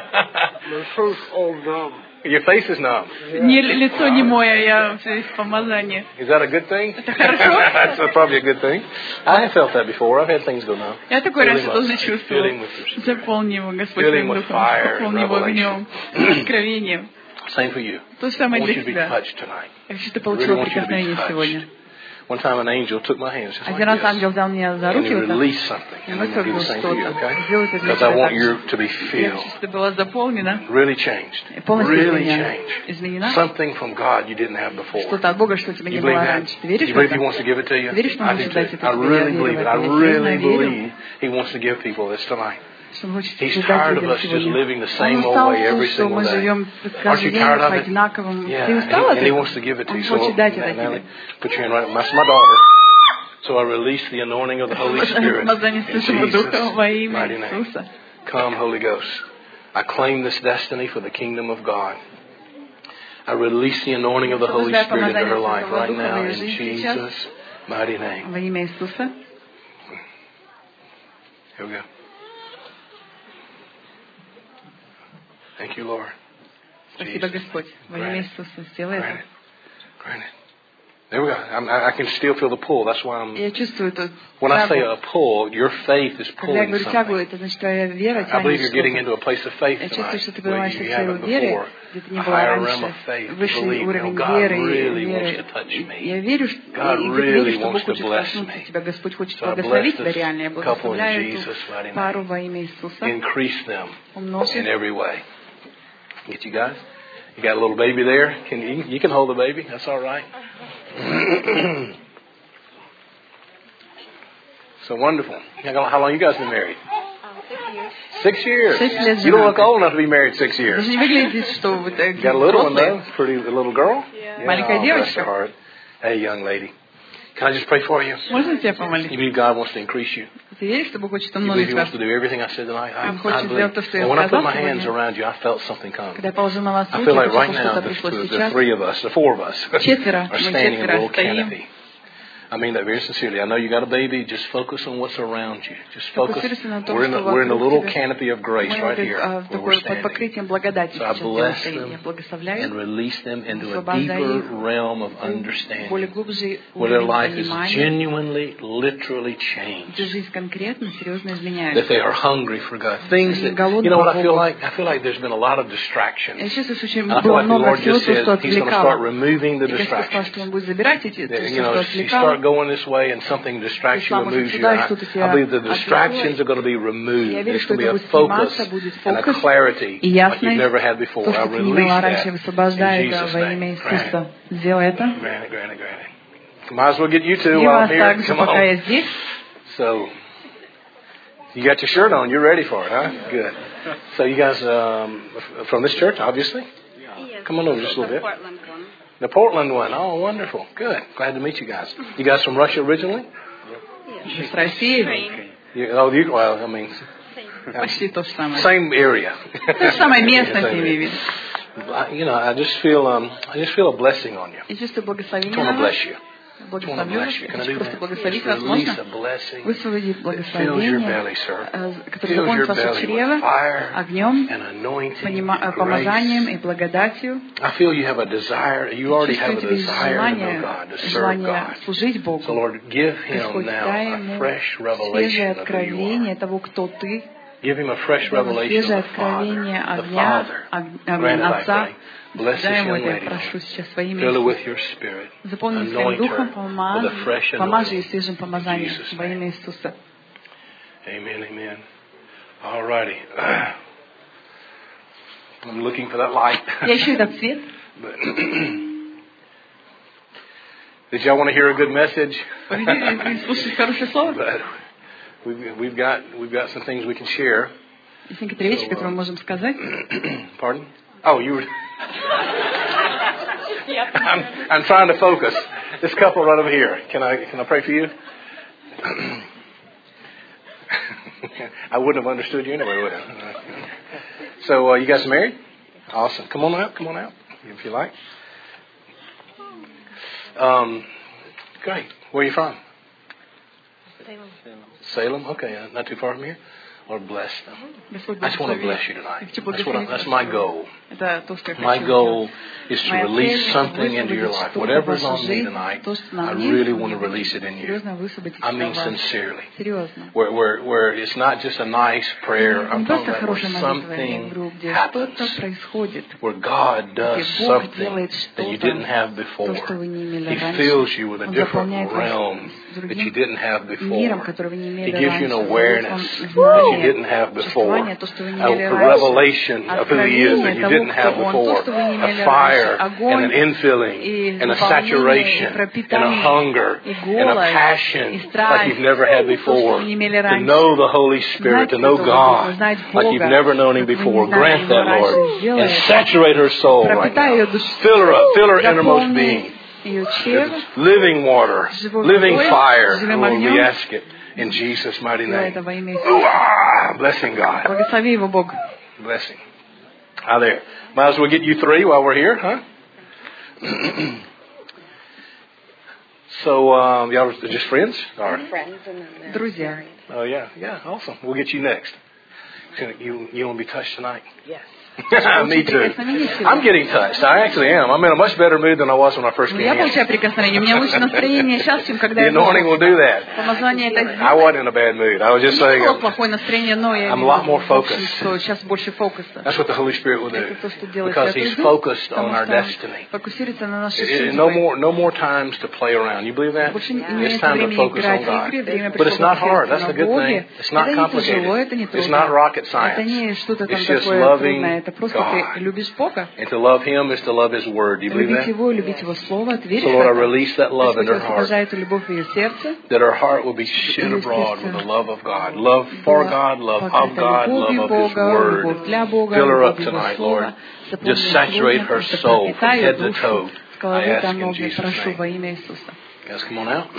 My throat's all numb. Your face is numb. Не, лицо не мое, я все из помазания. Is that a good thing? Это хорошо? That's probably a good thing. I have felt that before. I've had things go numb. Я такое Fill раньше him тоже up. чувствовала. Fill him with your spirit. Заполни его, Господь, Fill своим him with духом. fire and Заполни его огнем, revelation. откровением. Same for you. То же I самое want you для to be тебя. touched tonight. Я хочу, что ты I really получила want you to be прикосновение сегодня. touched. One time an angel took my hands just like Один раз this. ангел взял меня за And руки he вот так. released something. И And I'm going to do высвободил the same for you, что-то. okay? Сделать это для Because I тебя want так же. you to be Я filled. хочу, чтобы ты была заполнена, Really changed. и полностью Really изменена. changed. Изменена. Something from God you didn't have before. Что-то от Бога, что у тебя You не believe было that? раньше. Ты веришь You в believe He это? wants to give it to you? Ты веришь, что Он I do хочет дать too. это I тебе? Я really верю в believe it. это. I Я really серьезно верю, believe He wants to give people this tonight. что Он хочет He's дать tired of людям us just сегодня. living the Он same old устал, way every что мы single day. живем Aren't каждый you день tired по of it? одинаковым. Yeah. Ты And устал he, от and he этого? wants to give it to Он you. So, хочет дать это Natalie, тебе. put your hand right. That's my daughter. So I release the anointing of the Holy Spirit Помазание in Святого Духа Jesus' во имя mighty name. Иисуса. Come, Holy Ghost. I claim this destiny for the kingdom of God. I release the anointing of the Holy Spirit into her life right now in Jesus' mighty name. Во имя Иисуса. Here we go. Thank you, Lord. Спасибо, Господь. Во имя Иисуса. Сделай это. Granted. Granted. There we go. I'm, I can still feel the pull. That's why I'm. Я чувствую эту When I say тягу. a pull, your faith is Когда я pulling говорю тягу, something. это значит, твоя вера I believe тянет you're getting into что-то. a place of faith Я чувствую, tonight что ты where поднимаешься you в сферу haven't веры, before. где ты A не была higher realm раньше. of faith. to Высший believe, you know, уровень God веры. really wants веры. to touch me. Я верю, что, God и really верю, что wants Бог to хочет bless коснуться me. тебя. Господь хочет So I благословить bless тебя this реально. Я couple in благословляю Jesus' эту mighty name. пару во имя Иисуса. Increase them Умножь in их. every way. Get you guys? You got a little baby there? Can you, you can hold the baby. That's all right. So wonderful. How long you guys been married? Um, six years. Six years. Шесть лет You don't look женаты. old enough to be married six years. Даже не выглядит, что вы You такие got a little one though. взрослые. Pretty a little girl. Yeah. Маленькая oh, bless девочка. her heart. Hey, young lady. Can I just pray for you? Можно тебя You помолиться? believe God wants to increase you? Ты веришь, что Бог хочет You believe умножить He вас? wants to do everything I said tonight? I, Он I хочет believe. сделать то, что я And when I put сказал my hands сегодня. around you, I felt something come. Когда я положил на вас I руки, feel like почувствовал, right now что-то the, пришло the, the сейчас. three of us, the four of us, Четверо, are мы standing in a четверо little стоим. canopy. I mean that very sincerely. I know you got a baby. Just focus on what's around you. Just focus. Фокусируйся на том, We're in что a, we're in a little вокруг тебя. canopy of grace Мы right вот here а, where we're такой под standing. покрытием благодати So I сейчас bless стоим. Я them благословляю and release them into a освобождаю deeper их realm of более understanding глубже where their уровень life is понимания, genuinely, literally changed. где жизнь конкретно, серьезно That изменяется. they are hungry for God. Things that, you know what I feel like? I feel like there's been a lot of distractions. Я чувствую, что очень And I feel было like the много Lord всего, just то, said что He's going to start отвлекало. removing the И Господь сказал, что distractions. Он будет забирать эти, то, That, you что know, you отвлекало. start going this way and something distracts you and moves you. I, I believe the distractions are going to be removed. Я верю, There's что going to это be a будет focus сниматься, будет and a фокус clarity и like you've ясность. never had before. То, I что ты не release имела that раньше, in высвобождаю это Jesus' во имя name. Иисуса. Сделай это. Granted, granted, granted. Might as well get you two И while I'm вас here. также, Come пока я on. здесь. So, you got your shirt on. You're ready for it, huh? Good. So you guys um, from this church, obviously? Yes. Come on over just a little The bit. Portland one. The Portland one. Oh, wonderful. Good. Glad to meet you guys. You guys from Russia originally? Из России. Train. You, oh, you, well, I mean, Почти то же самое. same area. То же самое местность, Same я имею в area. виду. I- You know, I just feel, um, I just feel a blessing on you. Я чувствую I благословение want на to вас. bless you. I want to Благословлю вас. bless you. Can I Хочу do просто that? благословить Just вас. release Можно? a blessing Высвободить that fills your благословение, belly, sir. э, которое Fills заполнит your ваше belly чрево with fire огнем, and anointing понима- э, and помазанием и grace. благодатью. I feel you have a desire. You already have Чувствую a тебе desire to know желание, God, to serve желание God. служить Богу. So, Lord, give him Господь, now дай a ему fresh свежее revelation of who you откровение are. того, кто ты. Give him a fresh Дай ему revelation свежее of the Father. откровение The огня, Father. ог- Grant it, I Отца. pray. Bless Дай this ему young это, я lady, прошу Lord. сейчас во имя Fill her with Иисуса. your Spirit. Заполни своим Anoint духом, her with a fresh помажи и anointing. свежим помазанием In Jesus' во имя name. Иисуса. Amen, amen. All righty. I'm looking for that light. Я ищу этот свет. But did y'all want to hear a good message? Хотите слушать хорошее слово? But we've, we've got we've got some things we can share. Есть некоторые вещи, которые мы можем сказать. Pardon? Oh, you were. I'm, I'm trying to focus. This couple right over here. Can I can I pray for you? I wouldn't have understood you anyway, would I? So uh, you guys married? Awesome. Come on out. Come on out, if you like. Um, great. Where are you from? Salem. Salem. Okay, uh, not too far from here. Lord bless them. Господь I just want to благослови. bless you tonight. Я хочу That's, what I, благословить that's вас. my goal. Это то, что я My хочу goal сделать. is to Моя release цель — something into your высвободить life. что-то в Whatever's вашу on me жизнь, tonight, то, что на I мне, really мне want to будет release it in you. серьезно высвободить I mean в вас. sincerely. Серьезно. Where, where, where it's not just a nice prayer. Не I'm talking просто about where хорошая молитва, я something говорю, где happens. что-то происходит, Where God does где Бог something делает that you что-то, didn't have before. то, что вы не имели He раньше. fills you with a Он different заполняет вас realm с that you другим didn't have миром, before. который вы не He имели gives you an раньше. awareness Он that you didn't знание, have before. чувствование, то, что вы не A, имели a раньше. revelation of who He is that you didn't have before. A fire and an infilling and a saturation and a hunger and a passion like you've never had before. To know the Holy Spirit, to know God like you've never known Him before. Grant that, Lord. And saturate her soul right now. Fill her up. Fill her innermost being. Living water. Living fire. Lord, we ask it in Jesus' mighty name. Blessing God. Благослови его Бог. Blessing. Hi there. Might as well get you three while we're here, huh? So, um, y'all are just friends? Or? Friends and then they're Друзья. married. Oh, yeah. Yeah, awesome. We'll get you next. You, you want to be touched tonight? Yes. Me too. I'm getting touched. I actually am. I'm in a much better mood than I was when I first Ну, came я in. получаю прикосновение. У меня лучше настроение сейчас, чем когда The я anointing will do that. помазание это I wasn't in a bad mood. I was just не saying, было плохое настроение, но я I'm a lot more вижу, в общем, focused. что сейчас больше фокуса. That's what the Holy Spirit will do. Это то, что делает Because Святой He's Дух, focused on потому our что Он destiny. фокусируется на нашей It- it- No судьбе. more, no more times to play around. You believe that? Больше не It's имеется time to времени focus играть on в God. игры, время But it's пришло not hard. That's на a good Боге. thing. It's not Это не тяжело, это complicated. не It's not трудно. rocket Это science. не что-то там It's just такое loving трудное. Это просто God. ты любишь Бога. And to love Him is to love His Word. Do you believe Любить that? Его, любить Его Слово, верить So в Lord, I это. release that love in Господь, her heart. освобождает любовь в ее сердце. That her heart will be shed abroad with the love of God. Love for God, love of God, love of His Word. Fill her up tonight, Lord. Just saturate her soul from head to toe. I ask in Jesus' name. Guys, come on out.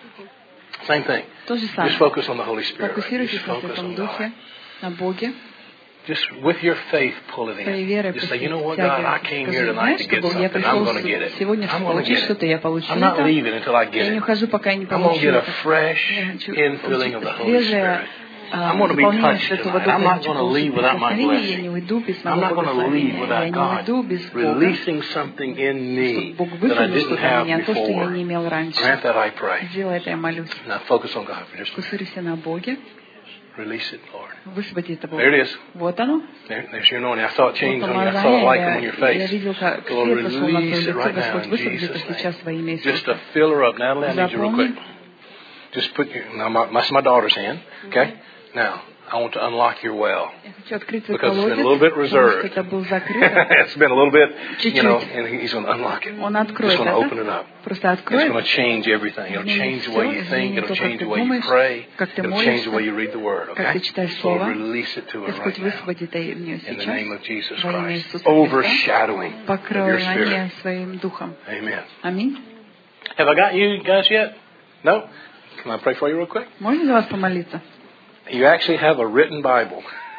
Same thing. То же Just самое. focus on the Holy Spirit. Right? Фокусируйтесь Just на focus Святом on Духе, God. на Боге. Just with your faith, pull it Своей in. верой Just say, you know what, God, I came here Скажи, tonight знаешь, to get что Бог, я something. I'm пришел going to get it. сегодня I'm going to получить get что-то, it. я получу I'm not это. leaving until I get Я не it. ухожу, пока я не I'm going to получу get a это. fresh Я хочу infilling of the Holy свежее Spirit. I'm going to be наполнение touched Святого tonight. Духа. I'm Я not хочу going to получить leave without my прикосновение. Я не blessing. уйду без I'm моего not going to leave благословения. Я without не God уйду без Бога. releasing something in me Чтобы Бог that I высвободил didn't что-то в have меня, то, что я before. не имел раньше. Grant that, I pray. Сделай это, я молюсь. Now focus on God for just a minute. Фокусируйся на Боге. Release it, Lord. Высвободи это Бога. There it is. Вот оно. There, there's your anointing. I saw it change Вот on you. I saw it like помазание. on your Я, я face. видел, как Lord, свет пошел на твое release it лицо. right now Господь, in высвободи это Jesus' сейчас во имя name. Just to Иисуса. fill her up. Natalie, I need you real quick. Заполни. Just put your, now my, that's my daughter's hand. Okay? Now, I want to unlock your well. Я хочу открыть твой Because it's been колодец, a little bit потому что reserved. это был закрыт. It's been a little bit, you know, Чуть-чуть. and he's going to unlock it. Он He's откроет going to open it это. up. Просто It's откроет. going to change everything. It'll Изменит change the way все, you think. изменит It'll то, как change ты the way you думаешь, pray. как ты It'll change the way молишься, you read the Word. как ты Okay? читаешь So Слово. release it to her Господь, right now. высвободи это в нее In the сейчас. name of Jesus Во имя Christ. Иисуса Христа. Overshadowing of your Покрой на spirit. нее своим духом. Amen. Аминь. Have I got you guys yet? No? Can I pray for you real quick? Можно за вас помолиться? You actually have a written Bible.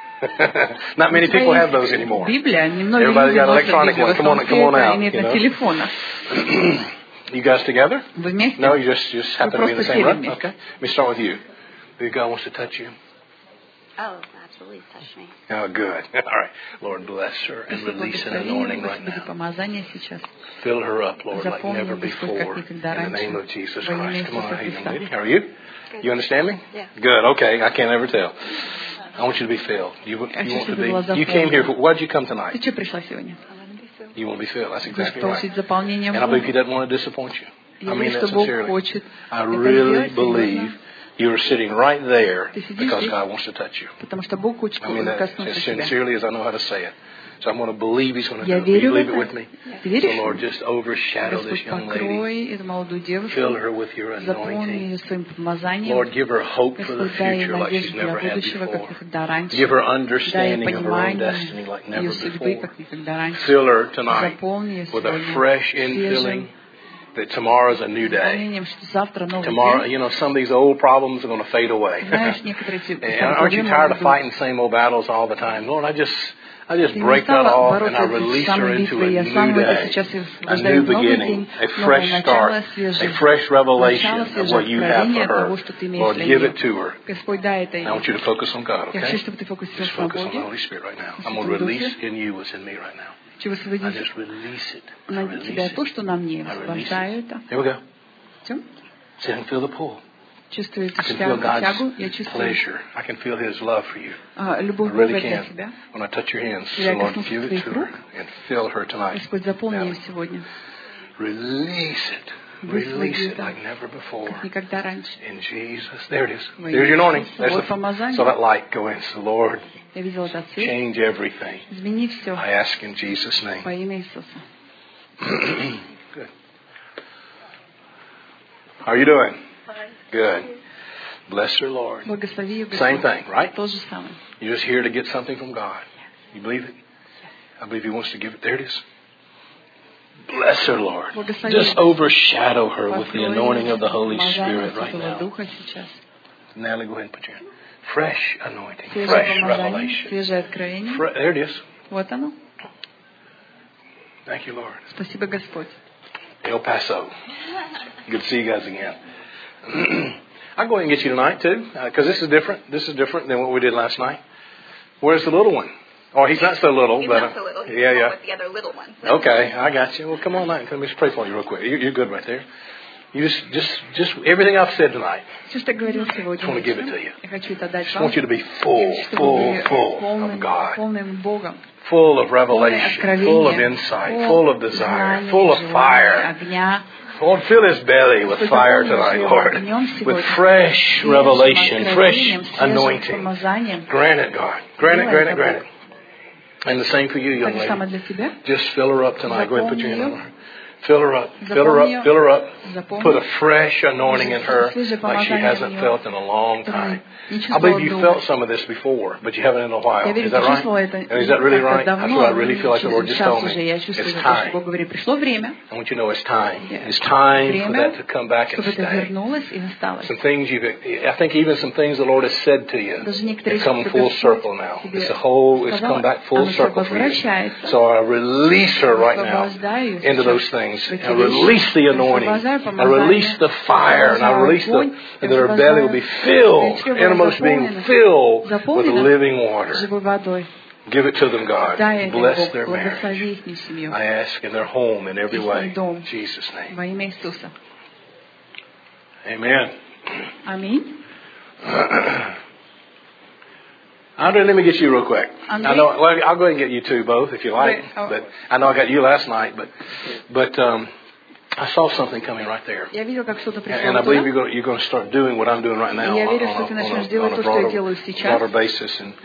Not many people have those anymore. Библия, немногие Everybody's люди got носят electronic Библию. one. В Come on, основном come on все это out, имеют you на know. телефонах. You guys together? Вы вместе? No, you just just happen to be in the просто same сели room? вместе. Okay. Let me start with you. Big God wants to touch you. Oh, absolutely. Touch me. Oh, good. All right. Lord, bless her and Господь, release an благослови, anointing right Господи, now. помазание сейчас. Fill her up, Lord, like Заполни never ее, Господь, before. как никогда In the раньше. name of Jesus Во имя Christ. Come on, Иисуса how you Христа. doing, lady? How are you? You understand me? Yeah. Good. Okay. I can't ever tell. I want you to be filled. You, you want to be. You came here. Why did you come Ты tonight? что пришла сегодня? You want to be filled. That's Ты exactly получить right. заполнение And I believe He Бога. doesn't want to disappoint you. Я I mean верю, that что Бог sincerely. хочет I это really сделать believe серьезно, you are sitting right there Ты сидишь because здесь. God wants to touch you. потому что Бог хочет I mean that коснуться as тебя. sincerely as I know how to say it. So I'm going to believe He's going to Я do it. Will you верю в believe it это. with me? Ты So веришь? Lord, just overshadow this Господь, young lady. покрой эту молодую Fill девушку, her with your заполни anointing. ее своим помазанием. Lord, give her hope for the Господь, дай ей future like she's надежду для never had будущего, как before. никогда раньше. Give her Дай ей understanding of her own destiny понимание like ее never судьбы, before. как никогда раньше. Fill her tonight Заполни ее with a сегодня fresh infilling that tomorrow's a new day. заполнением, что завтра новый Tomorrow, день. you know, some of these old problems are going to fade away. Знаешь, некоторые эти And aren't you проблемы tired of будут. fighting the same old battles all the time? Lord, I just, I just Ты не break that стала off and I бороться с release her самой into битвой. a Я new сам в это day, сейчас и a рождаю new новый beginning, день, a новое fresh начало, start, a свежее fresh revelation начало, of what you have свежее for откровение того, her. что ты имеешь Lord, для give нее. it to her. Господь, дай это I ей. want you to focus on God, Я хочу, okay? чтобы ты Just фокусировался на focus on the Боге. Holy Spirit right now. Господи, I'm going to в Духе. release in you what's in me right now. Хочу I высвободить just release it. I на release тебя то, it. что на мне. I release Высвобождаю it. это. Here we go. Все? See, I can feel the pull. Чувствую эту I can feel тягу, тягу, я God's чувствую pleasure. I can feel His love for you. а, I любовь really Бога для can. тебя. When I touch your hands, so Я Lord, коснусь give it твоих to рук. her and fill her tonight. Господь, заполни Now, ее сегодня, release it. Release Высвободи it это, like never before. как никогда раньше. In Jesus. There it is. Во There's your anointing. Иисуса. There's Вот the, помазание. so that light go in. So Lord, Я видела этот цвет. change everything. Измени все I ask in Jesus' name. во имя Иисуса. Good. How are you doing? Fine. Good. Bless her, Lord. Благослови ее, Same Господь. thing, right? То же самое. You're just here to get something from God. You believe it? I believe He wants to give it. There it is. Bless her, Lord. Благослови Just ее. overshadow her with the Покрой anointing of the Holy помазание Spirit right Святого now. Духа сейчас. Natalie, go ahead and put your hand. Fresh anointing. Свежее Fresh помазание, revelation. свежее откровение. Fre- there it is. Вот оно. Thank you, Lord. Спасибо, Господь. El Paso. Good to see you guys again. I'll go ahead and get you tonight too, because uh, this is different. This is different than what we did last night. Where's the little one? Oh, he's not so little. He's but, not so little. He's yeah, yeah. with the other little one. Okay, I got you. Well, come on out. Let me just pray for you real quick. You're, you're good right there. You just, just, just everything I've said tonight. Все, что говорил сегодня. I just want to give it to you. Я хочу это дать I just вам. want you to be full, full, full of God. Полным Богом. Full of revelation, full of insight, full of desire, full of fire. Lord, fill his belly with fire tonight, Lord. With fresh revelation, fresh anointing. Grant it, God. Grant it, grant it, grant it. And the same for you, young lady. Just fill her up tonight. Go ahead and put your hand on her. Fill her up, fill her up, fill her up. Put a fresh anointing in her like she hasn't felt in a long time. I believe you felt some of this before, but you haven't in a while. Is that right? And is that really right? That's what I really feel like the Lord just told me. It's time. I want you to know it's time. It's time for that to come back and stay. Some things you've, I think even some things the Lord has said to you, have come full circle now. It's a whole, it's come back full circle for you. So I release her right now into those things. I release the anointing. I release the fire. And I release the, that her belly will be filled, innermost being filled with living water. Give it to them, God. Bless their marriage. I ask in their home in every way. In Jesus' name. Amen. Amen. Andre, let me get you real quick. I know. Well, I'll go ahead and get you two both if you like. But I know I got you last night, but but um, I saw something coming right there. And I believe you're going, you're going to start doing what I'm doing right now on, on, a, on, a, on a broader, broader basis. And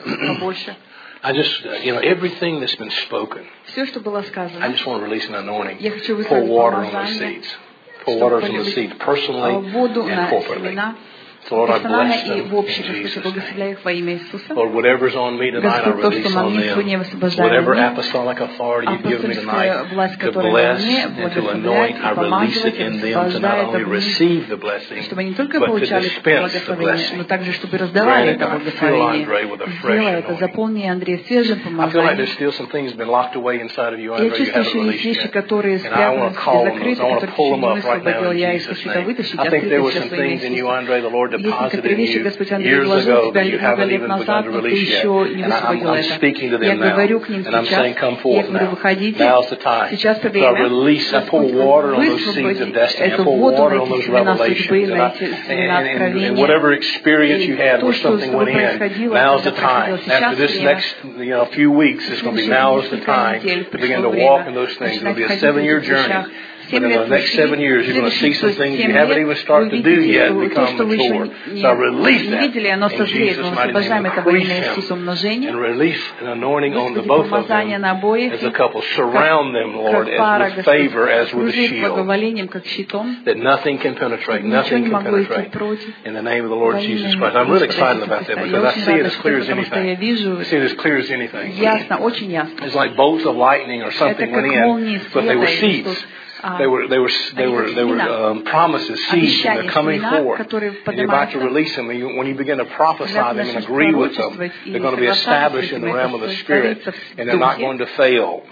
I just, uh, you know, everything that's been spoken, I just want to release an anointing. Pour water on those seeds. Pour water on those seeds personally and corporately. So Lord, I bless them in Jesus' name. Lord, whatever's on me tonight, I release on them. Whatever apostolic authority you've given me tonight to bless and to anoint, I release it in them to not only receive the blessing, but to dispense the blessing. Grant it, God. Fill Andre with a fresh anointing. I feel like there's still some things that have been locked away inside of you, Andre, you haven't released yet. And I want to call them those. I want to pull them up right now in Jesus' name. I think there were some things in you, Andre, the Lord deposited in you years ago that you haven't even begun to release yet. And I'm, I'm speaking to them now. And I'm saying, come forth now. Now's the time. So I release, I pour water on those seeds of destiny. I pour water on those revelations. And, I, and, and, and whatever experience you had where something went in, now's the time. After this next you know, few weeks, it's going to be now's the time to begin to walk in those things. It'll be a seven-year journey. But in the next seven years, you're going to see some things you haven't even started to do yet become mature. So I release that in Jesus' mighty name. Increase them and release an anointing on the both of them as a couple. Surround them, Lord, as with favor, as with a shield. That nothing can penetrate. Nothing can penetrate. In the name of the Lord Jesus Christ. I'm really excited about that because I see it as clear as anything. I see it as clear as anything. It's like bolts of lightning or something went in, but they were seeds. They were, they were, they were, they were um, promises, seeds, and they're coming forth. And you're about to release them. And you, when you begin to prophesy them and agree with them, they're going to be established in the realm of the Spirit, and they're not going to fail.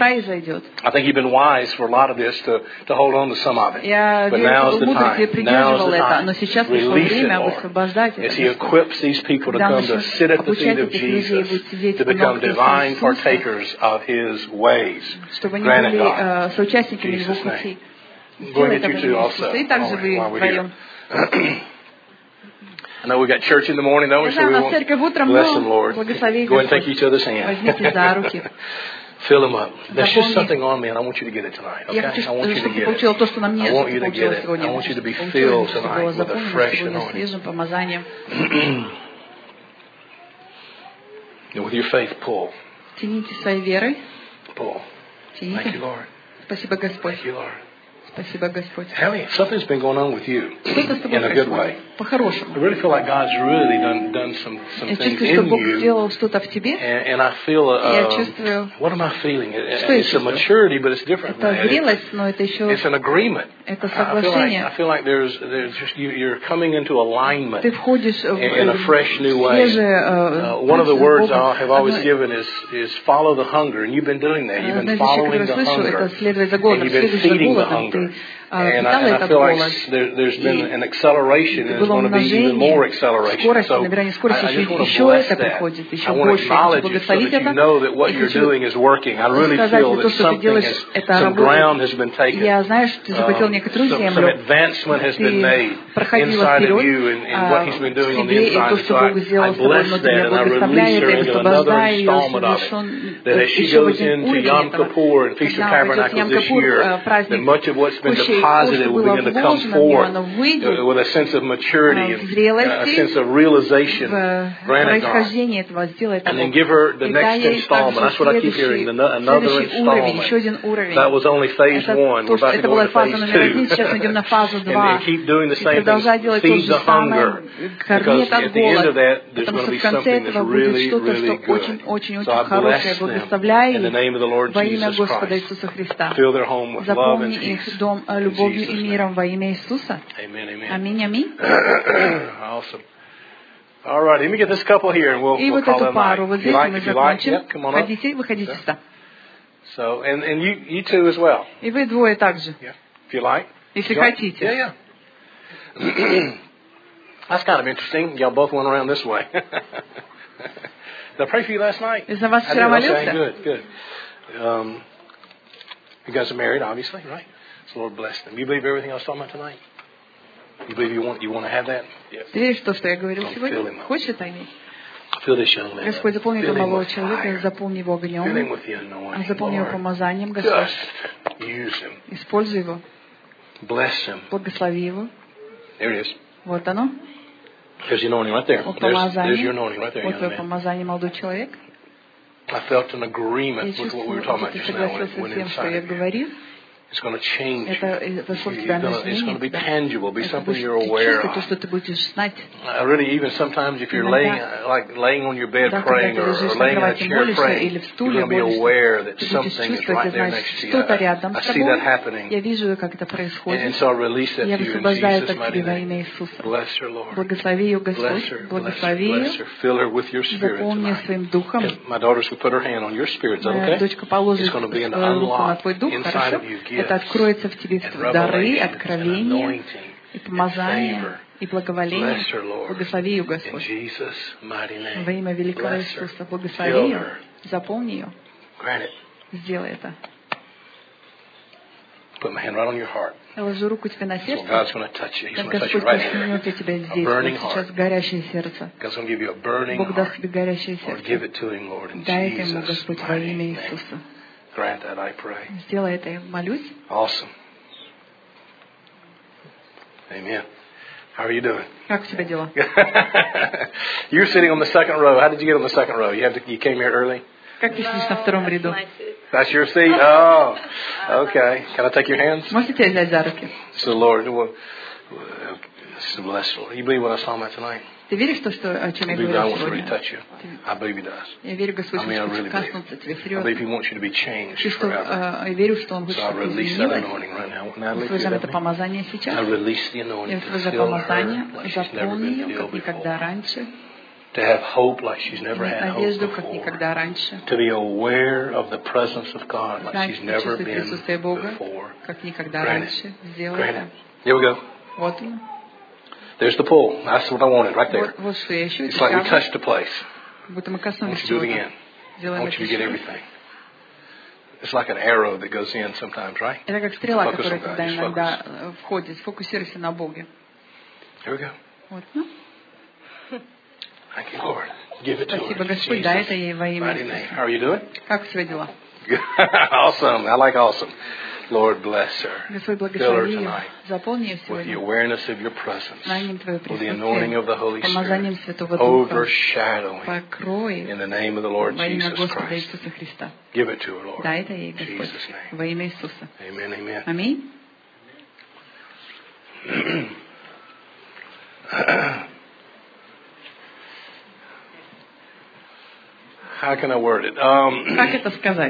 I think you've been wise for a lot of this to, to hold on to some of it. But now's the time. Now's the time. Release it, Lord. As He equips these people to come to sit at the feet of Jesus, to become divine partakers of His ways. Grant it, God. Jesus' name. Go ahead and get you two also. While we're here. I know we got church in the morning, don't we? So we want to bless them, Lord. Go ahead and take each other's hand. Fill them up. There's just something on me, and I want you to get it tonight. Okay? I want you to get it. I want you to get it. I want you to be filled tonight with a fresh anointing. And with your faith, pull. Pull. Thank you, Lord. Спасибо, Господь. Thank you, Lord. Спасибо, Господь. Ellie, something's been going on with you Что-то с тобой in a good way. происходит. По-хорошему. I really feel like God's really done done some some Я things чувствую, что in Бог you, сделал что-то в тебе. and, and I feel Я uh, чувствую, what am I feeling? It- Что я It's a чувствую? maturity, but it's different. это than that. It's, зрелость, но это еще it's an agreement. это I feel like соглашение. I feel like there's there's just you, you're coming into alignment Ты входишь в in, in a fresh new way. свежее, Uh, э, one of the с words Богом. I have always Одно- given is is follow the hunger, and you've been doing that. You've been Одна из вещей, following которую the слышу, hunger, это следуя за and голодом, you've been следуя за feeding the голодом. hunger. Ты а, And I, питала and I этот feel like голод. there, there's been И an acceleration, and there's было going to be even more умножение, acceleration. скорость, So набирание скорости, I, I just еще, want to еще bless это that. приходит, еще I want to больше. Я хочу acknowledge you so благословить that you это. know that what И you're хочу doing is working. I really сказать, feel что то, that что ты something делаешь, has, это some работает. ground has been taken. Я знаю, что ты захватил Um, некоторую some, some землю. advancement has been made Ты проходила inside of вперед you and, and а, what He's been в doing on the тебе, и inside. то, And что so I, Бог сделал I с тобой bless внутри. that Я and I благословляю release это, her я into another высвобождаю ее installment of it. совершен That as she еще в goes один into уровень Yom этого. Kippur and Feast of Когда пойдет Tabernacles Ям this Кипур, year, э, праздник that much of what's been Кущей, то, deposited что will было begin to come вложено в нее, forth оно uh, выйдет with a sense of maturity в and зрелости, uh, a sense of realization. в Granted, God. происхождении этого сделает And then Бог. give her the И дай next ей installment. That's what I keep следующий, hearing. The, no- another следующий уровень, еще installment. один уровень. That was only phase Это, one. We're то, что, about to это go была into фаза phase номер один, two. сейчас мы идем на фазу And, два. and keep doing the И same продолжай things. делать то Feed же the самое, hunger. корми Because этот at the end of голод, that, there's потому going to что be в конце something этого that's будет really, что-то, really что good. очень-очень-очень So I хорошее. bless them Благословляю in the их name of the Lord во имя Jesus Господа Christ. Иисуса Христа. Fill their home with love and Заполни peace. их дом In любовью Jesus' и name. миром во имя Иисуса. Amen, amen. Аминь, аминь. Awesome. All right, let me get this couple here and we'll, И we'll вот call эту it a night. пару вот If you здесь like, мы if you like, закончим. yep, come on up. Ходите, выходите Yeah. сюда. So, and, and you, you two as well. И вы двое также, Yeah. If you like. если You like? хотите. Yeah, yeah. That's kind of interesting. Y'all both went around this way. Did I pray for you last night? Я за вас I вчера did. Okay, молился. good, good. Um, you guys are married, obviously, right? So Lord bless them. You believe everything I was talking about tonight? You believe you want you want to have that? Yeah. Ты веришь в то, что я говорил I'm сегодня? feeling it. Хочешь это иметь? Fill this young man. Господь, заполни Fill этого him малого with человека, fire. заполни его Fill him огнем, with the anointing. заполни его Lord. помазанием, Господь. Just use him. Используй его, Bless him. благослови его. There it is. Вот оно, There's the anointing right there. вот There's, there's your помазание. anointing right there, Вот young твое man. помазание, молодой человек. I felt an Я agreement with what we were чувствую, talking что about ты just now when it согласился went с тем, что я inside of you. говорил. It's going to change Это you. вошло в You're тебя gonna, it's going to be tangible, be Это something будешь you're ты aware чувствовать то, of. что ты будешь знать. I really, even sometimes if you're laying, like laying on your bed Да, когда praying ты or, лежишь or на laying in a кровати, chair молишься praying, или в you're стуле going to be молишься, aware that ты будешь something is чувствовать, right ты there знаешь, next to you. что-то I, рядом I с see that тобой. happening. Я вижу, как это And, происходит. and so I release that Я to you in высвобождаю это Jesus' к mighty тебе во name. имя Иисуса. Bless her, Lord. Благослови ее, Bless Господь. her, bless her, Благослови bless ее. her. Fill her with your spirit Заполни tonight. своим духом. Okay, my daughters will put her hand on your spirit. Is that Моя okay? дочка положит It's going to begin to свою руку на unlock твой дух, inside хорошо? of you Это gifts откроется в тебе and дары, revelation and откровения anointing и and помазание, favor. и благоволение. Bless her, Lord. Благослови ее, In Господь. Jesus' mighty name. Во имя великого Bless her. Иисуса. Благослови Fill ее. her. Заполни ее. Grant it. Сделай это. Put my hand right on your heart. Я ложу руку тебе на So сердце. God's going to touch you. He's Так going to touch you Господь right here. коснется тебя A здесь. burning Вот сейчас heart. горящее сердце. God's going to give you a burning Бог даст heart. тебе горящее Lord, give сердце. it to him, Lord, in Дай это ему, Jesus' Господь, во mighty имя name. Иисуса. Grant that, I pray. Сделай это, я молюсь. Awesome. Amen. How are you doing? Как у тебя дела? You're sitting on the second row. How did you get on the second row? You had to, you came here early? Как ты сидишь на втором ряду? That's your seat? Oh, okay. Can I take your hands? Можете тебя взять за руки? So, Lord, well, this is blessed, Lord. You believe what I was talking about tonight? Ты веришь в то, что, о чем I я believe God говорю wants to really сегодня? touch you. I believe He does. Я верю, Господь I mean, I хочет really believe. коснуться тебя I believe He серьезно. wants you to be changed И что, forever. э, я верю, что Он хочет, So I чтобы ты release that изменилась. anointing right now. Natalie, Высвобождаем you это got me? помазание I сейчас. release the Я anointing to высвобождаю fill her помазание, like she's never заполни been ее, filled как никогда before. раньше. To have hope like she's never Иметь had hope надежду, как before. никогда раньше. To be aware of the presence of God like Знать, she's never почувствовать been присутствие Бога, before. как никогда Grant раньше. it. Сделай Grant это. it. Here we go. Вот он. There's the pull. That's what I wanted right there. Вот, вот что я ищу. It's like we touched a place. Будто мы I коснулись want you to do it чего-то. again. I Делаем want это you to get еще. everything. It's like an arrow that goes in sometimes, right? Это как стрела, Focus которая on God. когда Just иногда э, входит. Сфокусируйся на Боге. Here we go. Вот, ну. Thank you, Lord. Give it to her. Спасибо, in Господь, дай это Jesus' ей во имя mighty name. Иисуса. How are you doing? Как у тебя дела? Good. Awesome. I like awesome. Lord, bless her. Господь, Fill her благослови ее. tonight Заполни ее with the сегодня awareness of your presence, знанием Твоего with the anointing присутствия, of the Holy помазанием Spirit, Святого Духа. overshadowing Покрой in the name of the Lord во имя Jesus Господа Christ. Иисуса Христа. Give it to her, Lord. Дай это ей, In Господь, Jesus' name. во имя Иисуса. Amen, amen. Аминь. How can I word it? Um, Как это сказать?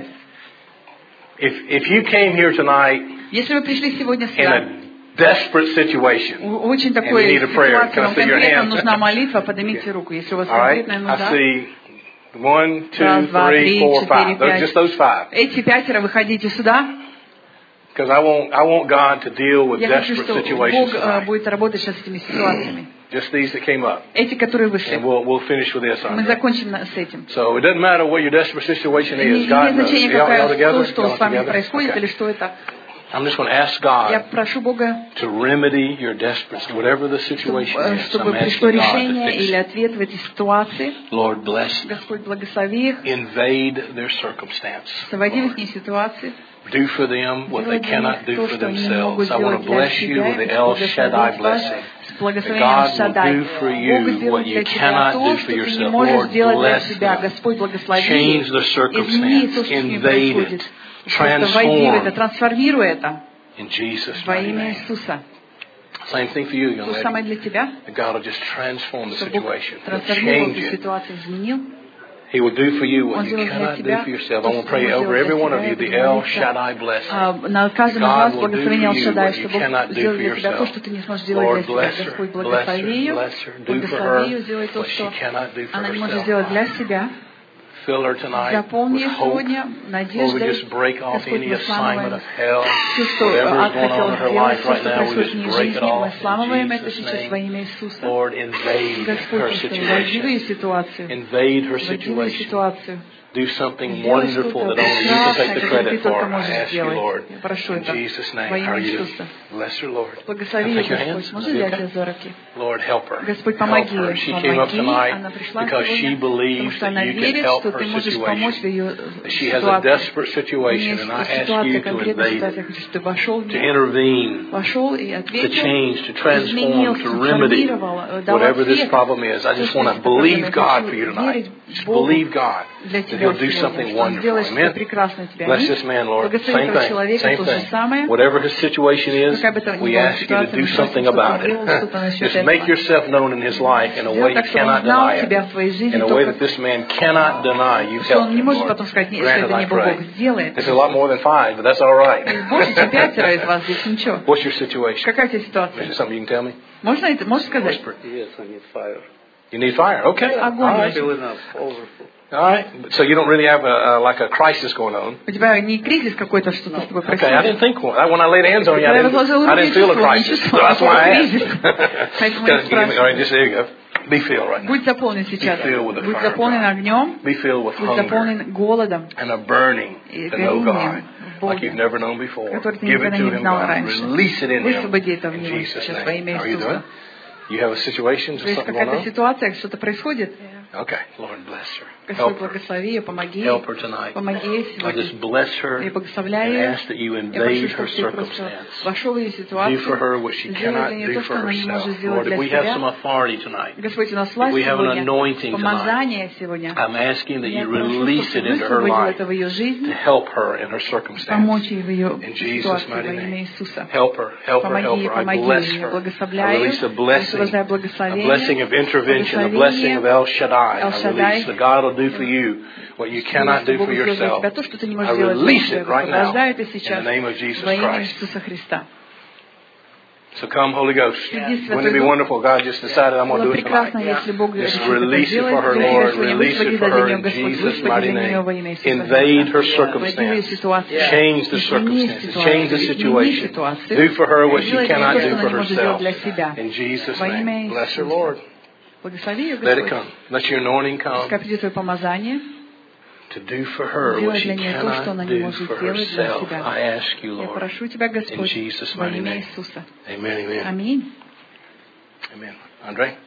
if if you came here tonight Если вы пришли сегодня in сюда, a desperate situation, в очень and you такой need a prayer, ситуации, can I вам see your конкретно hand? нужна молитва, поднимите руку. Если у вас All right, конкретная I нужда, see one, two, Раз, два, three, три, four, четыре, five. Those, пять. just those five. эти пятеро выходите сюда. Because I want I want God to deal with Я хочу, desperate что situations Бог э, tonight. будет работать сейчас с этими ситуациями. Just these that came up, Эти, которые and вышли. we'll we'll finish with this. Мы Andre. закончим на- с этим. So it doesn't matter what your desperate situation Не is. God имеет knows. значения, Y'all, y'all какая, together? то, что Y'all с вами together? происходит, Okay. или что это. I'm just going to ask Я God прошу Бога, to remedy your desperate, whatever the чтобы, situation э, is. чтобы I'm пришло asking God to решение fix или it. ответ в этой ситуации. Lord, bless them. Господь, благослови их, Invade their circumstance. войди в Lord. их ситуации. Do for them what they Делай для cannot них do то, for что они не могут themselves. I want сделать to для bless you себя, with и the El Shaddai благословить вас blessing. с That благословением God will Шадай. do for Бог you сделает what для you тебя cannot то, do что for ты не yourself. можешь Lord, сделать для bless себя. them. Господь, благослови Change их. the Измени то, circumstance. что с ними Invade происходит. it. Просто войди в это, Transform. трансформируй это In Jesus' во mighty имя name. Иисуса. Same thing for you, young То же lady. самое для тебя, That God will just transform the чтобы Бог situation. He'll трансформировал change эту it. ситуацию, изменил. He will do for you what Он you сделает для cannot do тебя for yourself. I то, want to что pray не over может every сделать one of для you тебя. the Я El буду молиться Shaddai blessing. а, на каждом из God вас will do благословение for you Ал-Шадай, what you что Бог cannot do сделает for для тебя то, yourself. что ты не сможешь сделать Lord, для себя. bless her, Господь, bless her, благослови ее, bless her. Do for благослови ее, her сделай то, what she что cannot do for она не может herself. сделать для себя. Fill her tonight Заполни with ее hope. сегодня Lord, we надеждой. just break off Господь, any мы assignment сламываем of hell. все, что Whatever ад is going хотел on in her сделать, life все, right что now, we происходит в just ней break it жизни. Мы off сламываем in это Jesus' сейчас во name. имя Иисуса. Lord, invade Господь, her просто войди в ее situation. ситуацию. Invade her Войди в ее situation. ситуацию. Do something Сделай wonderful что-то that only you can прекрасное, take the которое ты credit for. только I можешь ask you, сделать. Lord, Я прошу in это Jesus' name. во How имя are you? Иисуса. Bless her, Lord. Благослови Now ее, take your Господь. hands. Можно Is that взять okay? ее за руки? Lord, help her. Господь, Help помоги her. ей. She came up Помоги. tonight Она пришла because she сегодня, потому believes что that она you can верит, help что her ты можешь помочь в situation. ее That she has a ситуации. desperate У situation, нее and I ask ситуация, you to конкретная invade ситуация. Я it, хочу, чтобы ты вошел в to нее. intervene, Вошел и to ответил, change, to изменил, transform, to remedy трансформировал, дал whatever this ответ. problem is. I То, just что want есть to эта проблема. believe Я God хочу for you tonight. верить Just Богу believe God для that тебя He'll do сегодня, something что Он wonderful. сделает что-то Amen. прекрасное тебя. Bless this man, Lord. Благослови Same этого thing. человека, Same то же thing. самое. Whatever his situation is, Какая бы то ни we была ask you to ситуация, do мы просим, something чтобы about ты делал it. что-то насчет Just make этого. yourself known in his life in a Сделай way так, he чтобы он cannot знал deny тебя it. в твоей жизни, In a way только that this man cannot deny. You've что он helped не him, может Lord. потом сказать, нет, что Grant it, это I не Бог. pray. Сделай This is это. a lot more than five, but that's all right. Больше, чем пятеро из вас здесь, ничего. What's your situation? Какая у тебя Is ситуация? it something you can tell me? Можно это, можешь сказать? Whisper. Yes, I need fire. You need fire. Okay. All Огонь. right. Filling up, overflow. All right. So you don't really have a, a like a crisis going on. У тебя не кризис какой-то, что-то с тобой Okay. I didn't происходит. think one. When I laid hands on you, I Когда я didn't, возложил I руки, didn't feel a чувствовал, не crisis. So чувствовал that's why I никакого asked. кризиса. Поэтому я All right. спрашиваю. Just there you go. Be filled right now. Будь заполнен сейчас. Be filled with the Будь fire of заполнен God. огнем. Be filled with Будь hunger заполнен голодом, and a burning и to know God горением в like you've Боге, never known before. который ты Give it никогда to не Him, знал God. раньше. Release it in Him. Высвободи это в In Него Jesus' сейчас во name. имя How are you doing? Иисуса. You have a situation? То есть Something going какая-то on? ситуация, что-то происходит. Okay. Lord, bless her. Господь, Help her. благослови ее, помоги Help her ей. tonight. Помоги ей I сегодня. just bless her Я благословляю and ее. ask that you Я invade прошу, her чтобы ты просто circumstance. вошел в ее Do ситуацию. for her what she Сделай cannot для нее do то, for что она не может herself. сделать Lord, if для we have some себя. authority tonight, Господь, у нас if власть we have an сегодня, anointing tonight, помазание сегодня. I'm asking that Я you прошу, release чтобы it ты into her высвободил life это в ее to жизни, help her in her circumstance. помочь ей в ее In Jesus' ситуации mighty во имя name. Иисуса. Help her, help her, Помоги help ей, her. I помоги bless ей. Я her. I благословляю, release a blessing, высвобождаю a благословение, blessing of intervention, a blessing of El Shaddai. I release that God will do for you what you cannot do for yourself. то, что ты не I можешь сделать для release себя. it right now Высвобождаю это in the сейчас name of Jesus во имя Christ. Иисуса Христа. So come, Holy Ghost. Иди, Wouldn't it Святой be Дух. wonderful? God just decided I'm going to Было do it tonight. прекрасно, если Бог Just решит это release it for сделать her, для тебя Lord. сегодня. Release Высвободи it for для her нее, in Господь, Jesus' высвободи mighty для нее name. во имя Иисуса Invade her Христа. Войди в ее circumstance. ситуацию. Change the Измени circumstances. ситуацию. Change the Измени situation. ситуацию. Do for her what she Сделай для нее cannot то, что do она for не может сделать herself. для себя. In Jesus' Во имя name. Bless her, Иисуса. Lord. Благослови ее, Let it Господь. come. Let your anointing Пускай come придет твое помазание. to do for her what Сделай she для нее то, что она cannot не do может for сделать для herself. себя. I ask you, Я Lord. прошу Тебя, Господь, Jesus' во mighty имя name. Иисуса. Amen, amen. Аминь. Amen. Andre?